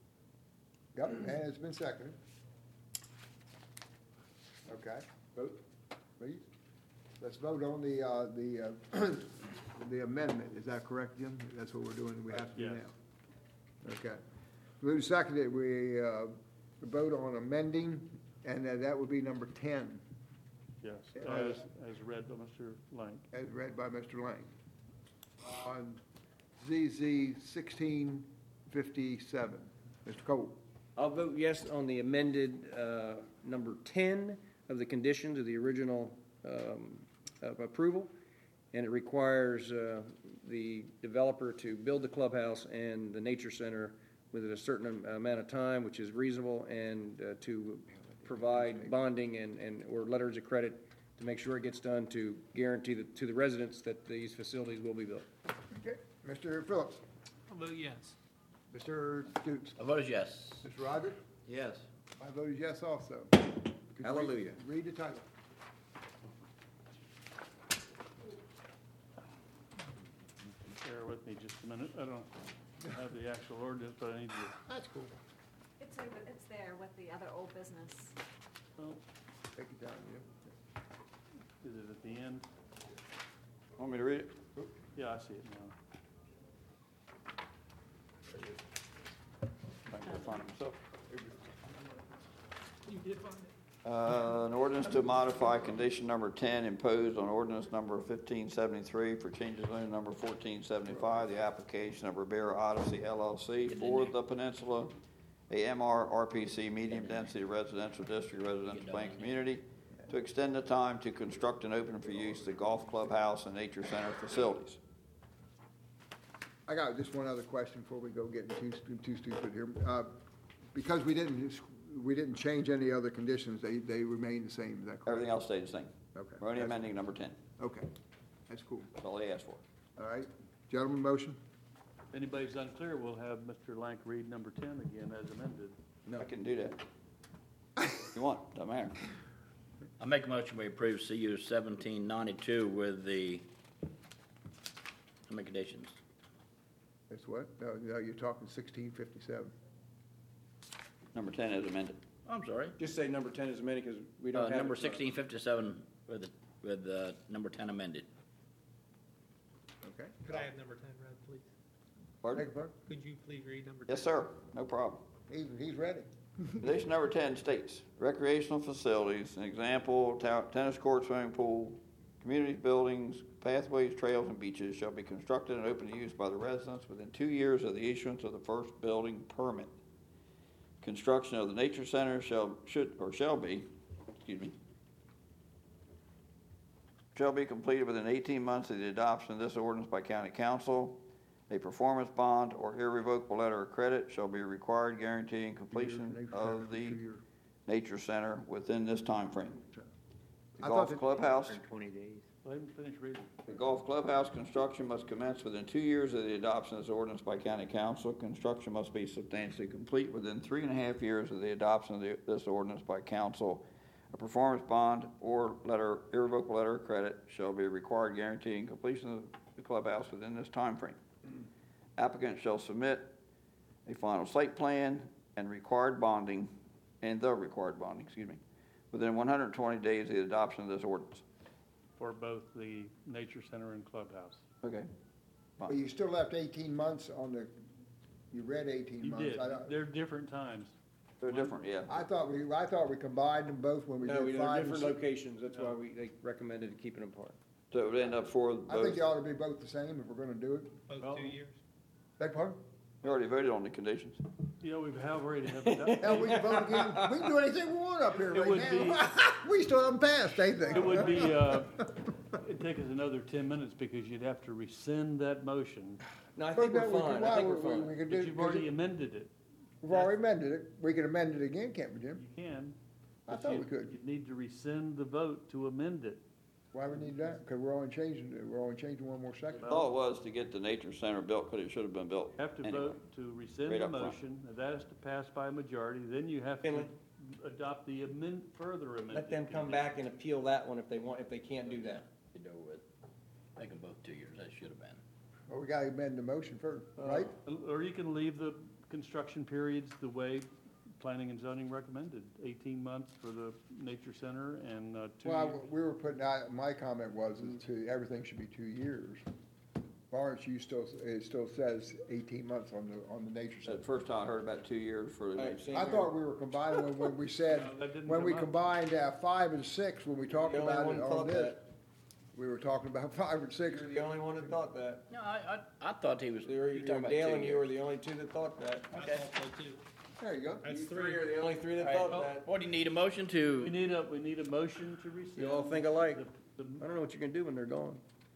[SPEAKER 2] Yep, and it's been seconded. Okay, vote, please. Let's vote on the, uh, the, uh, the amendment, is that correct, Jim? That's what we're doing, we have to do
[SPEAKER 3] Yes.
[SPEAKER 2] now. Okay. Moved seconded, we, uh, vote on amending, and uh, that would be number ten,
[SPEAKER 3] Yes,
[SPEAKER 2] Yeah.
[SPEAKER 3] as, as read by Mister Lang.
[SPEAKER 2] as read by Mister Lang. On Z Z sixteen fifty-seven, Mister Cole.
[SPEAKER 1] I'll vote yes on the amended uh, number ten of the conditions of the original um, of approval. and it requires uh, the developer to build the clubhouse and the nature center within a certain amount of time, which is reasonable, and uh, to provide bonding and, and or letters of credit to make sure it gets done to guarantee the, to the residents that these facilities will be built.
[SPEAKER 2] Okay, Mister Phillips,
[SPEAKER 6] I'll vote yes.
[SPEAKER 2] Mister Stoops,
[SPEAKER 5] I vote is yes.
[SPEAKER 2] Mister Rogers,
[SPEAKER 8] Yes.
[SPEAKER 2] I vote is yes also. Could you read-
[SPEAKER 1] Hallelujah.
[SPEAKER 2] Read the title.
[SPEAKER 3] Bear with me just a minute. I don't have the actual ordinance, but I need to,
[SPEAKER 2] That's cool.
[SPEAKER 7] It's over, it's there with the other old business.
[SPEAKER 3] well,
[SPEAKER 2] Take it down, yeah.
[SPEAKER 3] is it at the end?
[SPEAKER 4] Want me to read it?
[SPEAKER 3] Yeah, I see it now.
[SPEAKER 4] I can find it myself.
[SPEAKER 6] You did find it?
[SPEAKER 4] Uh, An ordinance to modify condition number ten imposed on ordinance number fifteen seventy-three for changes in number fourteen seventy-five, the application of Rivera Odyssey L L C for the Peninsula, a M R R P C medium density residential district residential plan community, to extend the time to construct and open for use the golf clubhouse and nature center facilities.
[SPEAKER 2] I got just one other question before we go getting too, stu- too stupid here. Uh, Because we didn't, we didn't change any other conditions, they, they remain the same, is that correct?
[SPEAKER 4] Everything else stayed the same.
[SPEAKER 2] Okay.
[SPEAKER 4] We're only
[SPEAKER 2] That's-
[SPEAKER 4] amending number ten.
[SPEAKER 2] Okay, that's cool.
[SPEAKER 4] That's all they asked for.
[SPEAKER 2] All right, gentlemen, motion?
[SPEAKER 3] If anybody's unclear, we'll have Mister Lank read number ten again as amended.
[SPEAKER 4] I can do that. If you want, doesn't matter.
[SPEAKER 5] I make a motion we approve C U seventeen ninety-two with the, how many conditions?
[SPEAKER 2] That's what? No, no, you're talking sixteen fifty-seven.
[SPEAKER 4] Number ten is amended.
[SPEAKER 5] I'm sorry.
[SPEAKER 1] Just say number ten is amended because we
[SPEAKER 5] Uh,
[SPEAKER 1] don't have.
[SPEAKER 5] number
[SPEAKER 1] it.
[SPEAKER 5] sixteen fifty-seven with, the- with, uh, number ten amended.
[SPEAKER 2] Okay.
[SPEAKER 6] Could I have number ten read, please?
[SPEAKER 4] Pardon?
[SPEAKER 2] Take a vote.
[SPEAKER 6] Could you please read number ten?
[SPEAKER 4] Yes, sir. No problem.
[SPEAKER 2] He's, he's ready.
[SPEAKER 4] Condition number ten states, recreational facilities, an example, ta- tennis court, swimming pool, community buildings, pathways, trails, and beaches shall be constructed and open to use by the residents within two years of the issuance of the first building permit. Construction of the nature center shall, should, or shall be, excuse me, shall be completed within eighteen months of the adoption of this ordinance by county council. A performance bond or irrevocable letter of credit shall be required guaranteeing completion of the nature center within this time frame. The
[SPEAKER 2] I thought
[SPEAKER 4] golf
[SPEAKER 2] that-
[SPEAKER 4] clubhouse,
[SPEAKER 3] Let him finish reading.
[SPEAKER 4] the golf clubhouse construction must commence within two years of the adoption of this ordinance by county council. Construction must be substantially complete within three and a half years of the adoption of the- this ordinance by council. A performance bond or letter, irrevocable letter of credit shall be required guaranteeing completion of the clubhouse within this time frame. Applicant shall submit a final site plan and required bonding, and the required bonding, excuse me, within one hundred twenty days of the adoption of this ordinance.
[SPEAKER 3] For both the nature center and clubhouse.
[SPEAKER 4] Okay.
[SPEAKER 2] But you still left eighteen months on the, you read eighteen
[SPEAKER 3] You
[SPEAKER 2] months.
[SPEAKER 3] did.
[SPEAKER 2] I don't-
[SPEAKER 3] They're different times.
[SPEAKER 4] They're different, yeah.
[SPEAKER 2] I thought we, I thought we combined them both when we
[SPEAKER 1] No, we
[SPEAKER 2] did
[SPEAKER 1] are
[SPEAKER 2] five and
[SPEAKER 1] different
[SPEAKER 2] six.
[SPEAKER 1] locations. That's why we, they recommended keeping them apart.
[SPEAKER 4] So it would end up for
[SPEAKER 2] I
[SPEAKER 4] both.
[SPEAKER 2] think they ought to be both the same if we're gonna do it.
[SPEAKER 3] Well-
[SPEAKER 6] Both two years?
[SPEAKER 2] Beg pardon?
[SPEAKER 4] We already voted on the conditions.
[SPEAKER 3] You know, we have already have it done.
[SPEAKER 2] Hell, we can vote again. We can do anything we want up here
[SPEAKER 3] It would
[SPEAKER 2] right now. We still haven't passed anything.
[SPEAKER 3] It would be, uh, it'd take us another ten minutes because you'd have to rescind that motion.
[SPEAKER 1] No, I
[SPEAKER 2] But
[SPEAKER 1] think we're
[SPEAKER 2] that we
[SPEAKER 1] fine.
[SPEAKER 2] can-
[SPEAKER 1] I
[SPEAKER 2] why
[SPEAKER 1] think
[SPEAKER 2] we-
[SPEAKER 1] we're
[SPEAKER 2] we-
[SPEAKER 1] fine.
[SPEAKER 2] we can
[SPEAKER 3] But
[SPEAKER 2] do-
[SPEAKER 3] you've already amended it.
[SPEAKER 2] We've already amended it. We can amend it again, can't we, Jim?
[SPEAKER 3] You can.
[SPEAKER 2] I
[SPEAKER 3] but
[SPEAKER 2] thought we
[SPEAKER 3] you-
[SPEAKER 2] could.
[SPEAKER 3] You'd need to rescind the vote to amend it.
[SPEAKER 2] Why we need that? Because we're only changing, it. we're only changing one more section.
[SPEAKER 4] All it was to get the nature center built, because it should have been built
[SPEAKER 3] Have to
[SPEAKER 4] anyway.
[SPEAKER 3] vote to rescind
[SPEAKER 4] Right
[SPEAKER 3] the
[SPEAKER 4] up front.
[SPEAKER 3] motion, and that is to pass by a majority, then you have to
[SPEAKER 1] Finley?
[SPEAKER 3] adopt the amend, further amendment.
[SPEAKER 1] Let them come back and appeal that one if they want, if they can't do that.
[SPEAKER 5] You know, with, make them both two years, that should have been.
[SPEAKER 2] Well, we gotta amend the motion first, right?
[SPEAKER 3] Or you can leave the construction periods the way planning and zoning recommended, eighteen months for the nature center and uh, two years.
[SPEAKER 2] Well, we were putting out, my comment was is to, everything should be two years. Lawrence, you still, it still says eighteen months on the, on the nature
[SPEAKER 4] That's
[SPEAKER 2] center.
[SPEAKER 4] the first time I heard about two years for the
[SPEAKER 1] All right,
[SPEAKER 4] nature.
[SPEAKER 1] same
[SPEAKER 2] I
[SPEAKER 1] here.
[SPEAKER 2] thought we were combining when, when we said,
[SPEAKER 3] No, that didn't
[SPEAKER 2] when we
[SPEAKER 3] come up.
[SPEAKER 2] combined uh, five and six, when we talked
[SPEAKER 1] You're the only
[SPEAKER 2] about
[SPEAKER 1] one
[SPEAKER 2] it
[SPEAKER 1] that
[SPEAKER 2] on
[SPEAKER 1] thought
[SPEAKER 2] this.
[SPEAKER 1] that.
[SPEAKER 2] We were talking about five and six.
[SPEAKER 1] You're the only one that thought that.
[SPEAKER 5] No, I, I, I thought he was, you
[SPEAKER 1] You're,
[SPEAKER 5] were
[SPEAKER 1] you're
[SPEAKER 5] talking about
[SPEAKER 1] Dale
[SPEAKER 5] two
[SPEAKER 1] and you are
[SPEAKER 5] years.
[SPEAKER 1] the only two that thought that.
[SPEAKER 6] I
[SPEAKER 5] Okay.
[SPEAKER 6] thought so too.
[SPEAKER 2] There you go.
[SPEAKER 6] That's
[SPEAKER 1] You
[SPEAKER 6] three.
[SPEAKER 1] three are the only three that
[SPEAKER 5] All right.
[SPEAKER 1] thought
[SPEAKER 5] Well,
[SPEAKER 1] that.
[SPEAKER 5] What, do you need a motion
[SPEAKER 3] We
[SPEAKER 5] to,
[SPEAKER 3] need a, we need a motion to rescind.
[SPEAKER 1] You all think alike.
[SPEAKER 3] the- the-
[SPEAKER 1] I don't know what you're gonna do when they're gone.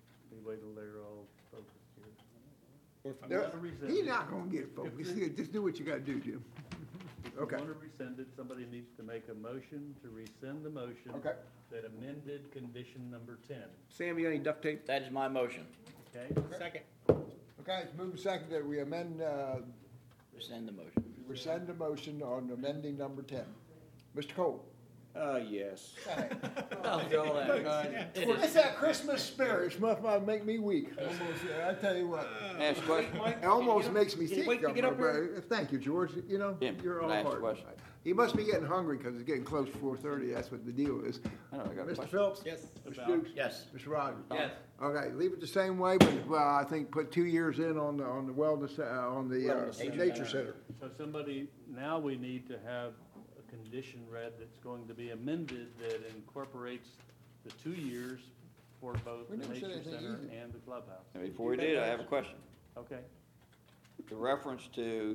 [SPEAKER 3] wait till they're all focused here.
[SPEAKER 1] Or if
[SPEAKER 3] I'm
[SPEAKER 2] There-
[SPEAKER 3] gonna rescind
[SPEAKER 2] He's
[SPEAKER 3] it.
[SPEAKER 2] not gonna get it, folks. Just, just do what you gotta do, Jim.
[SPEAKER 3] If
[SPEAKER 2] Okay.
[SPEAKER 3] you want to rescind it, somebody needs to make a motion to rescind the motion
[SPEAKER 2] Okay.
[SPEAKER 3] that amended condition number ten,
[SPEAKER 1] Sam, you got any duct tape?
[SPEAKER 5] That is my motion.
[SPEAKER 3] okay?
[SPEAKER 6] Second.
[SPEAKER 2] Okay, it's moved second that we amend, uh,
[SPEAKER 5] Rescind the motion.
[SPEAKER 2] rescind the motion on amending number ten. Mister Cole?
[SPEAKER 1] Uh, yes.
[SPEAKER 8] After all that.
[SPEAKER 2] It's that Christmas spirit, it's must might make me weak. Almost, uh, I tell you what,
[SPEAKER 4] Ask a question?
[SPEAKER 2] it almost makes me
[SPEAKER 1] Can you
[SPEAKER 2] sick,
[SPEAKER 1] wait to get
[SPEAKER 2] Governor,
[SPEAKER 1] up here?
[SPEAKER 2] but, uh, thank you, George, you know,
[SPEAKER 4] Jim,
[SPEAKER 2] you're
[SPEAKER 4] can
[SPEAKER 2] all
[SPEAKER 4] I ask a
[SPEAKER 2] hard.
[SPEAKER 4] question?
[SPEAKER 2] He must be getting hungry, cause it's getting close to four thirty, that's what the deal is.
[SPEAKER 4] I know, I got a
[SPEAKER 2] Mister
[SPEAKER 4] question.
[SPEAKER 2] Phillips?
[SPEAKER 6] Yes.
[SPEAKER 2] Mister Dukes?
[SPEAKER 5] Yes.
[SPEAKER 2] Mister Rogers?
[SPEAKER 8] Yes.
[SPEAKER 2] Okay, leave it the same way, but, well, I think put two years in on the, on the wellness, uh, on the, uh,
[SPEAKER 1] Wellness
[SPEAKER 5] center.
[SPEAKER 2] nature center.
[SPEAKER 3] So somebody, now we need to have a condition read that's going to be amended that incorporates the two years for both
[SPEAKER 2] We
[SPEAKER 3] the
[SPEAKER 2] never said
[SPEAKER 3] nature
[SPEAKER 2] anything
[SPEAKER 3] center
[SPEAKER 2] easy.
[SPEAKER 3] and the clubhouse.
[SPEAKER 4] And before we did, I have a question.
[SPEAKER 3] Okay,
[SPEAKER 4] The reference to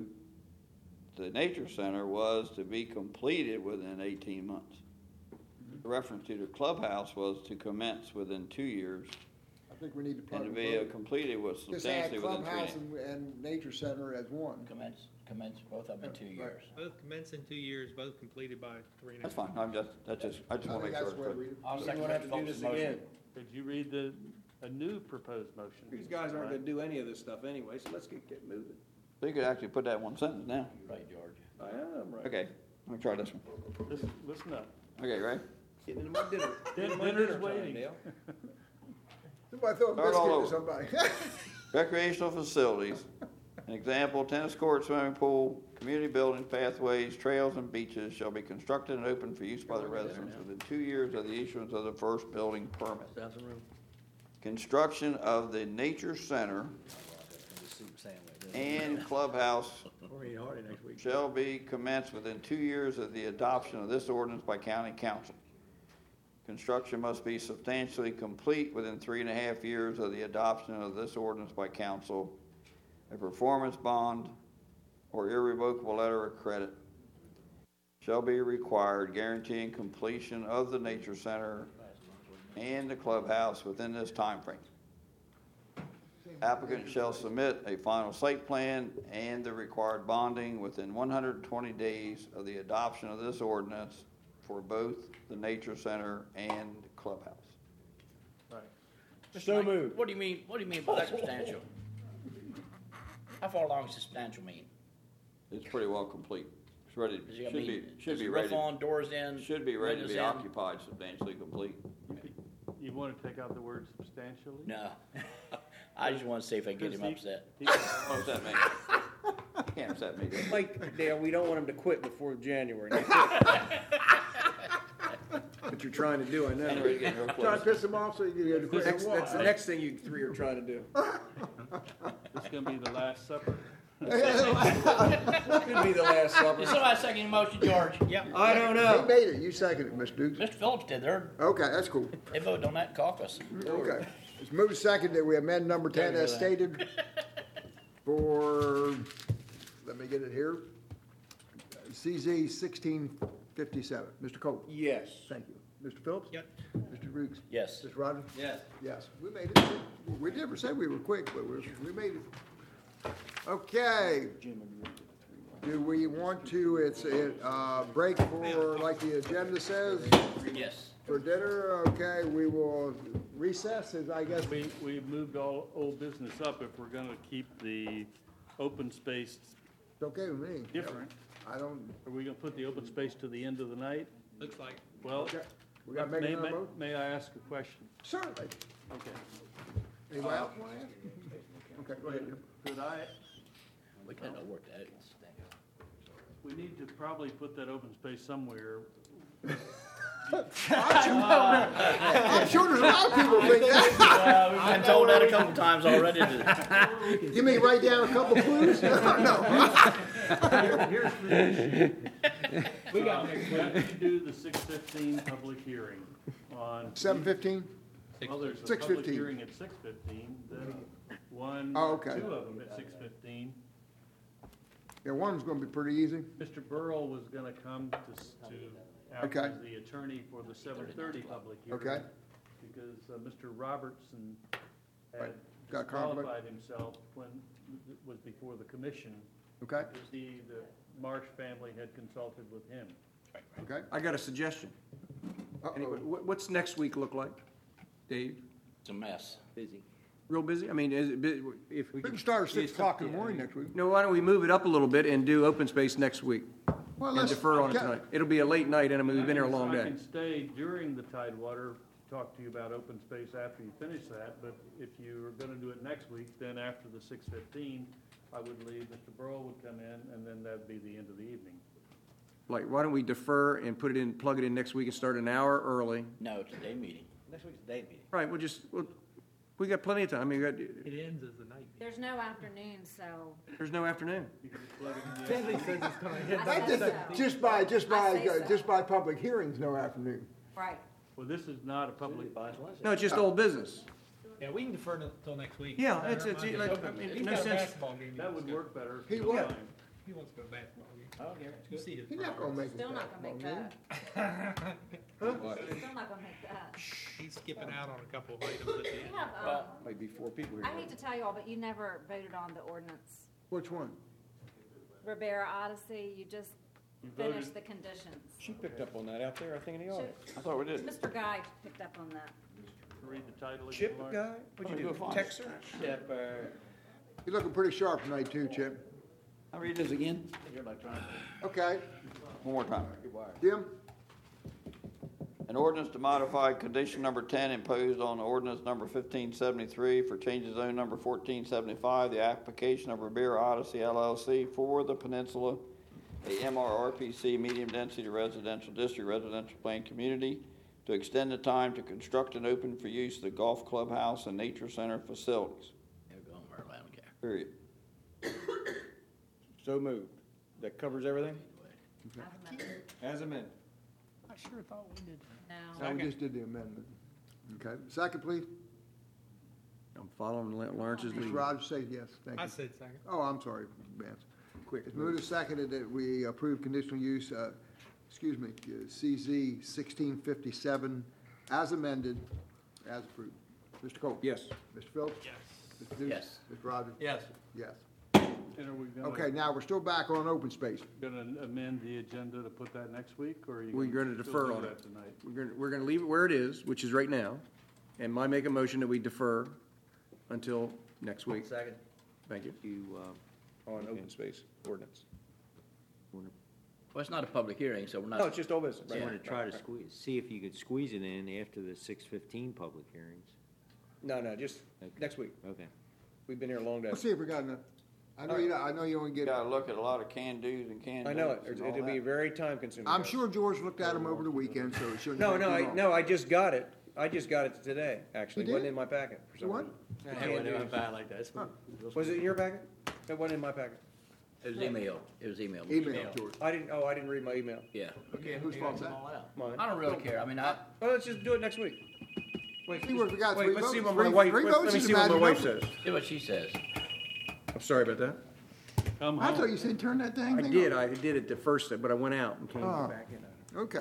[SPEAKER 4] the nature center was to be completed within eighteen months. The reference to the clubhouse was to commence within two years,
[SPEAKER 2] I think we need to
[SPEAKER 4] and to
[SPEAKER 2] probably.
[SPEAKER 4] be uh, completed was
[SPEAKER 2] Just add
[SPEAKER 4] substantially within three.
[SPEAKER 2] clubhouse and, and nature center as one.
[SPEAKER 5] Commence, commence both of them in two years.
[SPEAKER 6] Both commence in two years, both completed by three and a
[SPEAKER 4] That's
[SPEAKER 6] half.
[SPEAKER 4] fine, I'm just, that's just, I just
[SPEAKER 2] I
[SPEAKER 4] wanna
[SPEAKER 2] think
[SPEAKER 4] make sure.
[SPEAKER 2] that's where
[SPEAKER 4] it's
[SPEAKER 2] we.
[SPEAKER 4] clear.
[SPEAKER 5] I'll
[SPEAKER 1] You
[SPEAKER 5] second
[SPEAKER 1] won't have to
[SPEAKER 5] Mister
[SPEAKER 1] do this
[SPEAKER 5] Fulton's motion.
[SPEAKER 1] again.
[SPEAKER 3] did you read the, a new proposed motion?
[SPEAKER 1] These guys aren't
[SPEAKER 3] Right.
[SPEAKER 1] gonna do any of this stuff anyway, so let's get, get moving.
[SPEAKER 4] So you could actually put that in one sentence now.
[SPEAKER 5] Right, George.
[SPEAKER 1] I am, right.
[SPEAKER 4] Okay, let me try this one.
[SPEAKER 3] Listen, listen up.
[SPEAKER 4] Okay, right?
[SPEAKER 1] Getting into my dinner.
[SPEAKER 3] Din-
[SPEAKER 1] getting into my
[SPEAKER 3] dinner's
[SPEAKER 1] dinner time,
[SPEAKER 3] waiting.
[SPEAKER 1] Dale.
[SPEAKER 2] Somebody throw a
[SPEAKER 4] Start all
[SPEAKER 2] biscuit
[SPEAKER 4] over.
[SPEAKER 2] to somebody.
[SPEAKER 4] Recreational facilities, an example, tennis court, swimming pool, community buildings, pathways, trails, and beaches shall be constructed and open for use by the residents within two years of the issuance of the first building permit.
[SPEAKER 8] Have some room.
[SPEAKER 4] Construction of the nature center
[SPEAKER 8] Just soup sandwich.
[SPEAKER 4] and clubhouse
[SPEAKER 8] We're eating hearty next week.
[SPEAKER 4] shall be commenced within two years of the adoption of this ordinance by county council. Construction must be substantially complete within three and a half years of the adoption of this ordinance by council. A performance bond or irrevocable letter of credit shall be required guaranteeing completion of the nature center and the clubhouse within this time frame. Applicant shall submit a final site plan and the required bonding within one hundred twenty days of the adoption of this ordinance for both the nature center and clubhouse.
[SPEAKER 3] Right.
[SPEAKER 5] Mister Mike, What do you mean, what do you mean by that substantial? How far along does substantial mean?
[SPEAKER 4] It's pretty well complete. It's ready,
[SPEAKER 5] Is it, I
[SPEAKER 4] should be,
[SPEAKER 5] mean,
[SPEAKER 4] should
[SPEAKER 5] is
[SPEAKER 4] be
[SPEAKER 5] the
[SPEAKER 4] ready,
[SPEAKER 5] roof on, doors in?
[SPEAKER 4] should be ready to
[SPEAKER 5] windows
[SPEAKER 4] be
[SPEAKER 5] in?
[SPEAKER 4] occupied, substantially complete.
[SPEAKER 3] You want to take out the word substantially?
[SPEAKER 5] No. I just want to see if I can get him
[SPEAKER 3] Because he-
[SPEAKER 5] upset.
[SPEAKER 3] he-
[SPEAKER 4] What does that mean? Can't upset me.
[SPEAKER 1] Like, Dale, we don't want him to quit before January. What you're trying to do, I know.
[SPEAKER 4] Anyway, getting real
[SPEAKER 2] Trying
[SPEAKER 4] close.
[SPEAKER 2] to piss them off so you can get a quick
[SPEAKER 1] That's, that's the
[SPEAKER 2] walk.
[SPEAKER 1] next thing you three are trying to do.
[SPEAKER 3] It's gonna be the last supper.
[SPEAKER 1] Could be the last supper.
[SPEAKER 5] Did somebody second your motion, George?
[SPEAKER 6] Yep.
[SPEAKER 1] I don't
[SPEAKER 2] He
[SPEAKER 1] know.
[SPEAKER 2] made it, you seconded it, Mister Dukes.
[SPEAKER 5] Mister Phillips did, they're,
[SPEAKER 2] Okay, that's cool.
[SPEAKER 5] they voted on that in caucus.
[SPEAKER 2] Okay. It's moved second that we amend number ten as stated for, let me get it here, C Z sixteen fifty-seven. Mister Cole?
[SPEAKER 1] Yes.
[SPEAKER 2] Thank you. Mister Phillips?
[SPEAKER 6] Yep.
[SPEAKER 2] Mister Rooks?
[SPEAKER 5] Yes.
[SPEAKER 2] Mister Rogers?
[SPEAKER 8] Yes.
[SPEAKER 2] Yes, we made it. We never said we were quick, but we, we made it. Okay. Do we want to, it's, it, uh, break for, like the agenda says,
[SPEAKER 5] Yes.
[SPEAKER 2] for dinner? Okay, we will recess, as I guess.
[SPEAKER 3] We, we moved all old business up if we're gonna keep the open space
[SPEAKER 2] It's okay with me.
[SPEAKER 3] different.
[SPEAKER 2] I don't,
[SPEAKER 3] Are we gonna put the open space to the end of the night?
[SPEAKER 6] Looks like.
[SPEAKER 3] Well,
[SPEAKER 2] okay. We gotta make
[SPEAKER 3] may,
[SPEAKER 2] another
[SPEAKER 3] may-
[SPEAKER 2] vote?
[SPEAKER 3] may I ask a question?
[SPEAKER 2] Certainly.
[SPEAKER 3] Okay.
[SPEAKER 2] Anybody else want to ask? Okay, go ahead, Jim.
[SPEAKER 3] Could I,
[SPEAKER 5] We kind of worked that.
[SPEAKER 3] we need to probably put that open space somewhere.
[SPEAKER 2] I'm sure there's a lot of people think that.
[SPEAKER 5] We've been told that a couple times already. to-
[SPEAKER 2] You mean write down a couple clues? No.
[SPEAKER 3] Here's the issue. We got next week. We do the six fifteen public hearing on.
[SPEAKER 2] Seven fifteen?
[SPEAKER 3] Well, there's a
[SPEAKER 2] six
[SPEAKER 3] public
[SPEAKER 2] fifteen.
[SPEAKER 3] hearing at six fifteen, then one,
[SPEAKER 2] Oh, okay.
[SPEAKER 3] two of them at six fifteen.
[SPEAKER 2] Yeah, one's gonna be pretty easy.
[SPEAKER 3] Mister Burrell was gonna come to, s- to, act
[SPEAKER 2] Okay.
[SPEAKER 3] as the attorney for the seven thirty public hearing.
[SPEAKER 2] Okay.
[SPEAKER 3] Because, uh, Mister Robertson had
[SPEAKER 2] Got a conflict?
[SPEAKER 3] disqualified himself when it was before the commission.
[SPEAKER 2] Okay,
[SPEAKER 3] To see the Marsh family had consulted with him.
[SPEAKER 2] okay.
[SPEAKER 1] I got a suggestion. Anybody-
[SPEAKER 2] Uh-oh.
[SPEAKER 1] what- What's next week look like, Dave?
[SPEAKER 5] It's a mess.
[SPEAKER 8] Busy.
[SPEAKER 1] Real busy? I mean, is it, bu- if we
[SPEAKER 2] We can
[SPEAKER 1] could,
[SPEAKER 2] start at six o'clock in the morning next week.
[SPEAKER 1] no, why don't we move it up a little bit and do open space next week?
[SPEAKER 2] Well,
[SPEAKER 1] And
[SPEAKER 2] let's-
[SPEAKER 1] defer on it
[SPEAKER 2] okay.
[SPEAKER 1] tonight. It'll be a late night, and I mean, we've been here a long
[SPEAKER 3] I
[SPEAKER 1] day.
[SPEAKER 3] can stay during the Tidewater, talk to you about open space after you finish that, but if you are gonna do it next week, then after the six fifteen, I would leave, Mister Burrow would come in, and then that'd be the end of the evening.
[SPEAKER 1] Like, why don't we defer and put it in, plug it in next week and start an hour early?
[SPEAKER 5] No, it's a day meeting.
[SPEAKER 8] Next week's a day meeting.
[SPEAKER 1] Right, we'll just, we'll, we got plenty of time. I mean, we got,
[SPEAKER 6] It ends as the night.
[SPEAKER 7] There's no afternoon, so
[SPEAKER 1] there's no afternoon.
[SPEAKER 3] You can just plug it in the
[SPEAKER 6] Finley says it's gonna hit
[SPEAKER 7] I
[SPEAKER 2] That
[SPEAKER 7] say
[SPEAKER 2] just,
[SPEAKER 7] so.
[SPEAKER 2] just by, just by,
[SPEAKER 7] I say
[SPEAKER 2] uh,
[SPEAKER 7] so.
[SPEAKER 2] just by public hearings, no afternoon.
[SPEAKER 7] Right.
[SPEAKER 3] Well, this is not a public,
[SPEAKER 8] Buys Wednesday.
[SPEAKER 1] No, it's just old business.
[SPEAKER 6] Yeah, we can defer until next week.
[SPEAKER 1] Yeah,
[SPEAKER 6] Better
[SPEAKER 1] it's- it's
[SPEAKER 6] Monday.
[SPEAKER 1] like, I mean,
[SPEAKER 6] He's
[SPEAKER 1] no
[SPEAKER 6] got a
[SPEAKER 1] sense-
[SPEAKER 6] basketball game he
[SPEAKER 3] that
[SPEAKER 6] wants
[SPEAKER 3] would
[SPEAKER 6] to go.
[SPEAKER 3] work better.
[SPEAKER 2] He
[SPEAKER 3] for
[SPEAKER 2] would.
[SPEAKER 3] time.
[SPEAKER 6] He wants to go to a basketball game.
[SPEAKER 8] I don't care.
[SPEAKER 6] Go see his
[SPEAKER 2] He's not
[SPEAKER 6] brother.
[SPEAKER 2] gonna make it.
[SPEAKER 7] Still not gonna make that. Still not gonna make that.
[SPEAKER 6] He's skipping out on a couple of items at the
[SPEAKER 7] We
[SPEAKER 6] end.
[SPEAKER 7] have, um,
[SPEAKER 1] Might be four people
[SPEAKER 7] I hate to tell you all, but you never voted on the ordinance.
[SPEAKER 2] Which one?
[SPEAKER 7] Ribera Odyssey, you just
[SPEAKER 3] You
[SPEAKER 7] finished
[SPEAKER 3] voted,
[SPEAKER 7] the conditions.
[SPEAKER 1] She picked up on that out there, I think, in the audience.
[SPEAKER 7] Should-
[SPEAKER 4] I thought we did.
[SPEAKER 7] Mister Guy picked up on that.
[SPEAKER 3] read the title again,
[SPEAKER 1] Chip
[SPEAKER 3] Mark?
[SPEAKER 1] guy? What'd you
[SPEAKER 4] Go
[SPEAKER 1] do,
[SPEAKER 4] find
[SPEAKER 1] text her?
[SPEAKER 8] Shepherd.
[SPEAKER 2] You're looking pretty sharp tonight too, Chip.
[SPEAKER 4] I read this again?
[SPEAKER 8] You're electronic.
[SPEAKER 2] Okay,
[SPEAKER 4] One more time.
[SPEAKER 8] Good wire.
[SPEAKER 2] Jim?
[SPEAKER 4] An ordinance to modify condition number ten imposed on ordinance number fifteen seventy-three for change of zone number fourteen seventy-five, the application of Ribera Odyssey L L C for the Peninsula, a M R R P C medium density residential district residential plan community, to extend the time to construct and open for use the golf clubhouse and nature center facilities,
[SPEAKER 5] They're going where I don't care.
[SPEAKER 4] period.
[SPEAKER 1] So moved. That covers everything?
[SPEAKER 7] As amended.
[SPEAKER 1] As amended.
[SPEAKER 6] I sure thought we did.
[SPEAKER 7] No.
[SPEAKER 2] No, we
[SPEAKER 6] Second.
[SPEAKER 2] just did the amendment. Okay, second, please.
[SPEAKER 1] I'm following Lan- Lawrence's
[SPEAKER 2] Mister
[SPEAKER 1] lead.
[SPEAKER 2] Rogers, say yes, thank
[SPEAKER 6] I
[SPEAKER 2] you.
[SPEAKER 6] said second.
[SPEAKER 2] Oh, I'm sorry, Vance.
[SPEAKER 1] Quick.
[SPEAKER 2] It's moved and seconded that we approve conditional use, uh, excuse me, uh, C Z sixteen fifty-seven as amended, as approved. Mister Cole?
[SPEAKER 1] Yes.
[SPEAKER 2] Mister Phillips?
[SPEAKER 6] Yes.
[SPEAKER 2] Mister Dukes?
[SPEAKER 5] Yes.
[SPEAKER 2] Mister Rogers?
[SPEAKER 6] Yes.
[SPEAKER 2] Yes.
[SPEAKER 3] And are we gonna,
[SPEAKER 2] Okay, now we're still back on open space.
[SPEAKER 3] gonna amend the agenda to put that next week, or are you?
[SPEAKER 1] We're gonna
[SPEAKER 3] still
[SPEAKER 1] defer
[SPEAKER 3] do
[SPEAKER 1] on
[SPEAKER 3] that
[SPEAKER 1] it.
[SPEAKER 3] Tonight?
[SPEAKER 1] We're gonna, we're gonna leave it where it is, which is right now, and I make a motion that we defer until next week.
[SPEAKER 8] Second.
[SPEAKER 1] Thank you.
[SPEAKER 9] You, uh,
[SPEAKER 1] On open space ordinance.
[SPEAKER 5] Well, it's not a public hearing, so we're not.
[SPEAKER 1] No, it's just old business.
[SPEAKER 9] I want to try to squeeze, see if you could squeeze it in after the six fifteen public hearings.
[SPEAKER 1] No, no, just
[SPEAKER 9] Okay.
[SPEAKER 1] next week.
[SPEAKER 9] Okay.
[SPEAKER 1] We've been here a long day.
[SPEAKER 2] Let's see if we got enough. I know you, I know you only
[SPEAKER 4] You
[SPEAKER 2] get,
[SPEAKER 4] gotta look at a lot of can-dos and can-dos.
[SPEAKER 1] I know it.
[SPEAKER 4] and all
[SPEAKER 1] It'll be
[SPEAKER 4] that.
[SPEAKER 1] very time consuming.
[SPEAKER 2] I'm sure George looked at them over the weekend, so it shouldn't
[SPEAKER 1] No,
[SPEAKER 2] take
[SPEAKER 1] no,
[SPEAKER 2] too
[SPEAKER 1] I,
[SPEAKER 2] long.
[SPEAKER 1] no, I just got it. I just got it today, actually.
[SPEAKER 2] You
[SPEAKER 1] It wasn't
[SPEAKER 2] did?
[SPEAKER 1] in my packet for some
[SPEAKER 2] What?
[SPEAKER 1] reason.
[SPEAKER 8] Hey, when I'm bad like that, it's-
[SPEAKER 1] Was it in your packet? It wasn't in my packet.
[SPEAKER 5] It was emailed. It was emailed.
[SPEAKER 2] Email, George.
[SPEAKER 1] I didn't, oh, I didn't read my email.
[SPEAKER 5] Yeah.
[SPEAKER 2] Okay, whose fault's that?
[SPEAKER 1] Mine.
[SPEAKER 5] I don't really care. I mean, I,
[SPEAKER 1] Well, let's just do it next week. Wait,
[SPEAKER 2] See what we got,
[SPEAKER 1] wait,
[SPEAKER 2] three
[SPEAKER 1] let's see
[SPEAKER 2] votes?
[SPEAKER 1] what my
[SPEAKER 2] Three-
[SPEAKER 1] wife,
[SPEAKER 2] three
[SPEAKER 1] let- let
[SPEAKER 2] votes
[SPEAKER 1] me
[SPEAKER 2] is
[SPEAKER 1] see
[SPEAKER 2] a
[SPEAKER 1] what my
[SPEAKER 2] bad
[SPEAKER 1] wife
[SPEAKER 2] number.
[SPEAKER 1] says.
[SPEAKER 5] see what she says.
[SPEAKER 1] I'm sorry about that.
[SPEAKER 3] Come
[SPEAKER 2] I thought
[SPEAKER 3] home.
[SPEAKER 2] you said turn that dang
[SPEAKER 1] I
[SPEAKER 2] thing
[SPEAKER 1] did,
[SPEAKER 2] off.
[SPEAKER 1] I did it the first, but I went out and came
[SPEAKER 2] Oh.
[SPEAKER 1] back in.
[SPEAKER 2] Okay.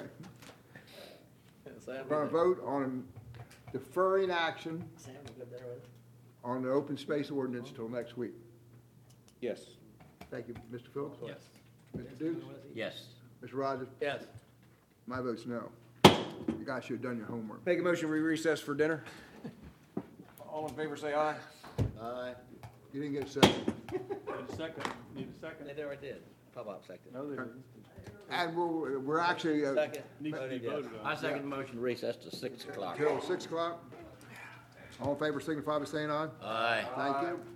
[SPEAKER 8] Sam,
[SPEAKER 2] We're gonna vote on deferring action
[SPEAKER 8] Sam, we good there with it?
[SPEAKER 2] on the open space ordinance till next week.
[SPEAKER 1] Yes.
[SPEAKER 2] Thank you, Mister Phillips.
[SPEAKER 8] Yes.
[SPEAKER 2] Mister Dukes?
[SPEAKER 5] Yes.
[SPEAKER 2] Mister Rogers?
[SPEAKER 8] Yes.
[SPEAKER 2] My vote's no. You guys should have done your homework.
[SPEAKER 1] Make a motion, we recess for dinner. All in favor, say aye.
[SPEAKER 8] Aye.
[SPEAKER 2] You didn't get a second.
[SPEAKER 3] Need a second, need a second?
[SPEAKER 8] They already did. Pop-up second.
[SPEAKER 3] No, they didn't.
[SPEAKER 2] And we're, we're actually, uh,
[SPEAKER 8] Second.
[SPEAKER 3] Needs to be
[SPEAKER 8] Voted yes.
[SPEAKER 3] voted on.
[SPEAKER 5] I second the motion to recess to six o'clock.
[SPEAKER 2] till six o'clock. All in favor signify by saying aye.
[SPEAKER 5] Aye.
[SPEAKER 2] Thank you.